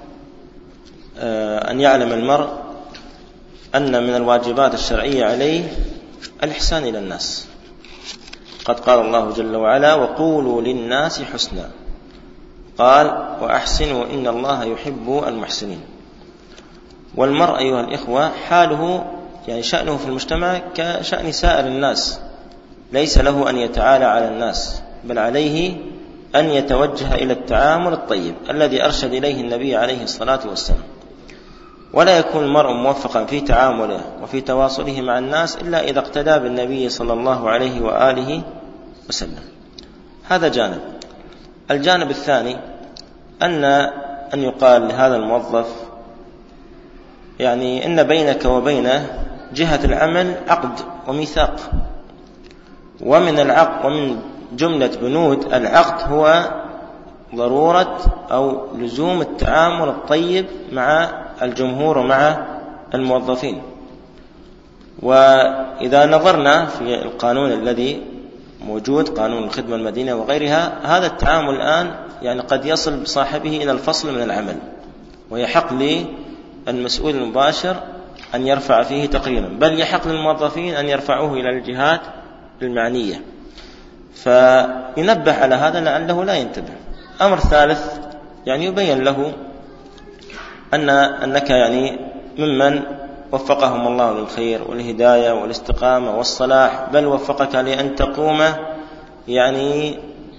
أن يعلم المرء أن من الواجبات الشرعية عليه الإحسان إلى الناس. قد قال الله جل وعلا وقولوا للناس حسنا، قال وأحسنوا إن الله يحب المحسنين. والمرء أيها الإخوة حاله يعني شأنه في المجتمع كشأن سائر الناس، ليس له أن يتعالى على الناس، بل عليه أن يتوجه إلى التعامل الطيب الذي أرشد إليه النبي عليه الصلاة والسلام. ولا يكون المرء موفقا في تعامله وفي تواصله مع الناس إلا إذا اقتدى بالنبي صلى الله عليه وآله وسلم. هذا جانب. الجانب الثاني أن يقال لهذا الموظف يعني إن بينك وبينه جهة العمل عقد وميثاق، ومن جملة بنود العقد هو ضرورة أو لزوم التعامل الطيب مع الجمهور ومع الموظفين. وإذا نظرنا في القانون الذي موجود، قانون الخدمة المدنية وغيرها، هذا التعامل الآن يعني قد يصل بصاحبه إلى الفصل من العمل، ويحق للمسؤول المباشر أن يرفع فيه تقريرا، بل يحق للموظفين أن يرفعوه إلى الجهات المعنية، فينبه على هذا لعله لا ينتبه. أمر ثالث يعني يبين له أنك يعني ممن وفقهم الله للخير والهداية والاستقامة والصلاح، بل وفقك لأن تقوم يعني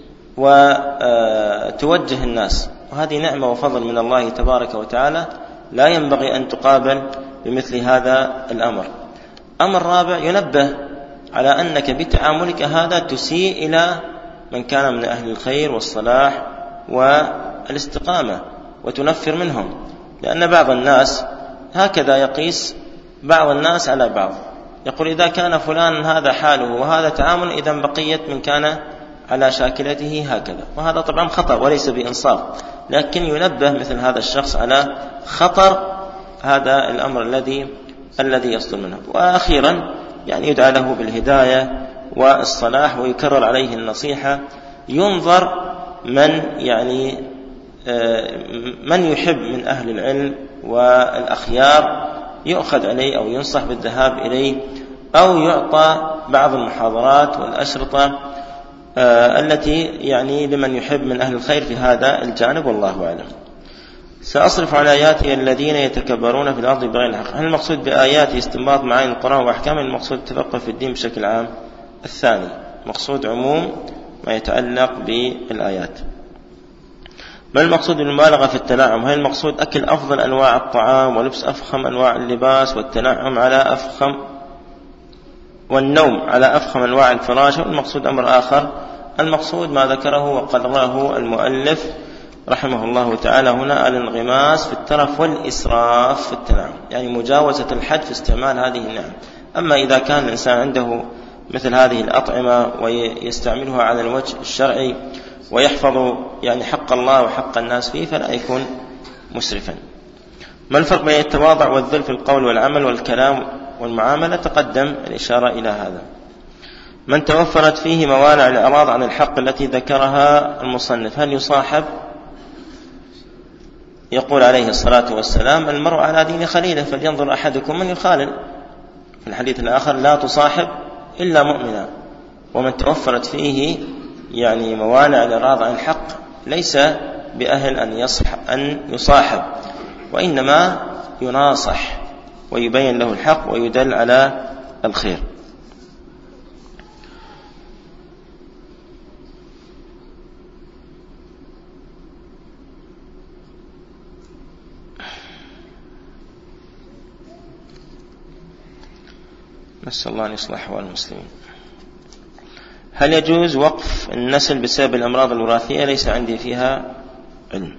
وتوجه الناس، وهذه نعمة وفضل من الله تبارك وتعالى لا ينبغي أن تقابل بمثل هذا الأمر. أمر رابع ينبه على أنك بتعاملك هذا تسيء إلى من كان من أهل الخير والصلاح والاستقامة وتنفر منهم، لأن بعض الناس هكذا يقيس بعض الناس على بعض، يقول إذا كان فلان هذا حاله وهذا تعامل إذا بقية من كان على شاكلته هكذا، وهذا طبعا خطأ وليس بإنصاف، لكن ينبه مثل هذا الشخص على خطر هذا الأمر الذي يصدر منه. وأخيرا يعني يدعى له بالهداية والصلاح ويكرر عليه النصيحة، ينظر من يحب من أهل العلم والأخيار يؤخذ عليه أو ينصح بالذهاب إليه، أو يعطى بعض المحاضرات والأشرطة التي يعني لمن يحب من أهل الخير في هذا الجانب، والله أعلم. سأصرف عن آياتي الذين يتكبرون في الأرض بغير الحق. هل المقصود بآياتي استنباط معاني القرآن وأحكام، المقصود التفقه في الدين بشكل عام؟ الثاني مقصود عموم ما يتعلق بالآيات. ما المقصود بالمبالغة في التنعم؟ هل المقصود أكل أفضل أنواع الطعام ولبس أفخم أنواع اللباس والتنعم على أفخم والنوم على أفخم أنواع الفراش؟ المقصود أمر آخر. المقصود ما ذكره وقرره المؤلف رحمه الله تعالى هنا الانغماس في الترف والإسراف في التنعم، يعني مجاوزة الحد في استعمال هذه النعم. أما إذا كان الإنسان عنده مثل هذه الأطعمة ويستعملها على الوجه الشرعي ويحفظ يعني حق الله وحق الناس فيه فلا يكون مسرفا. ما الفرق بين التواضع والذل في القول والعمل والكلام والمعاملة؟ تقدم الإشارة إلى هذا. من توفرت فيه موانع الإعراض عن الحق التي ذكرها المصنف هل يصاحب؟ يقول عليه الصلاة والسلام المرء على دين خليله فلينظر أحدكم من يخالل. في الحديث الآخر لا تصاحب إلا مؤمنا. ومن توفرت فيه يعني موانع الإعراض عن الحق ليس بأهل أن يصاحب، وإنما يناصح ويبين له الحق ويدل على الخير. نسأل الله أن يصلح أحوال المسلمين. هل يجوز وقف النسل بسبب الأمراض الوراثية؟ ليس عندي فيها علم.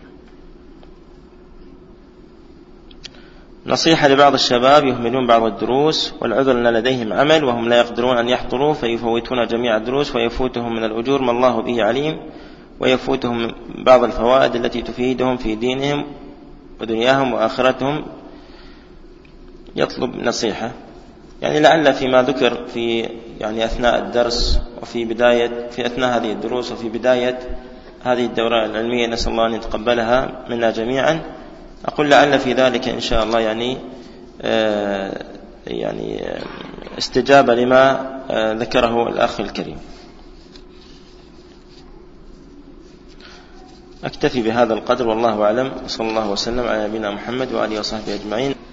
نصيحة لبعض الشباب يهملون بعض الدروس والعذر أن لديهم عمل وهم لا يقدرون أن يحضروا فيفوتون جميع الدروس ويفوتهم من الأجور ما الله به عليم، ويفوتهم بعض الفوائد التي تفيدهم في دينهم ودنياهم وآخرتهم. يطلب نصيحة، يعني لعل فيما ذكر في يعني أثناء الدرس في أثناء هذه الدروس وفي بداية هذه الدورة العلمية نسأل الله أن يتقبلها منا جميعا، أقول لعل في ذلك إن شاء الله يعني استجابة لما ذكره الأخ الكريم. أكتفي بهذا القدر والله أعلم، صلى الله وسلم على نبينا محمد وآله وصحبه أجمعين.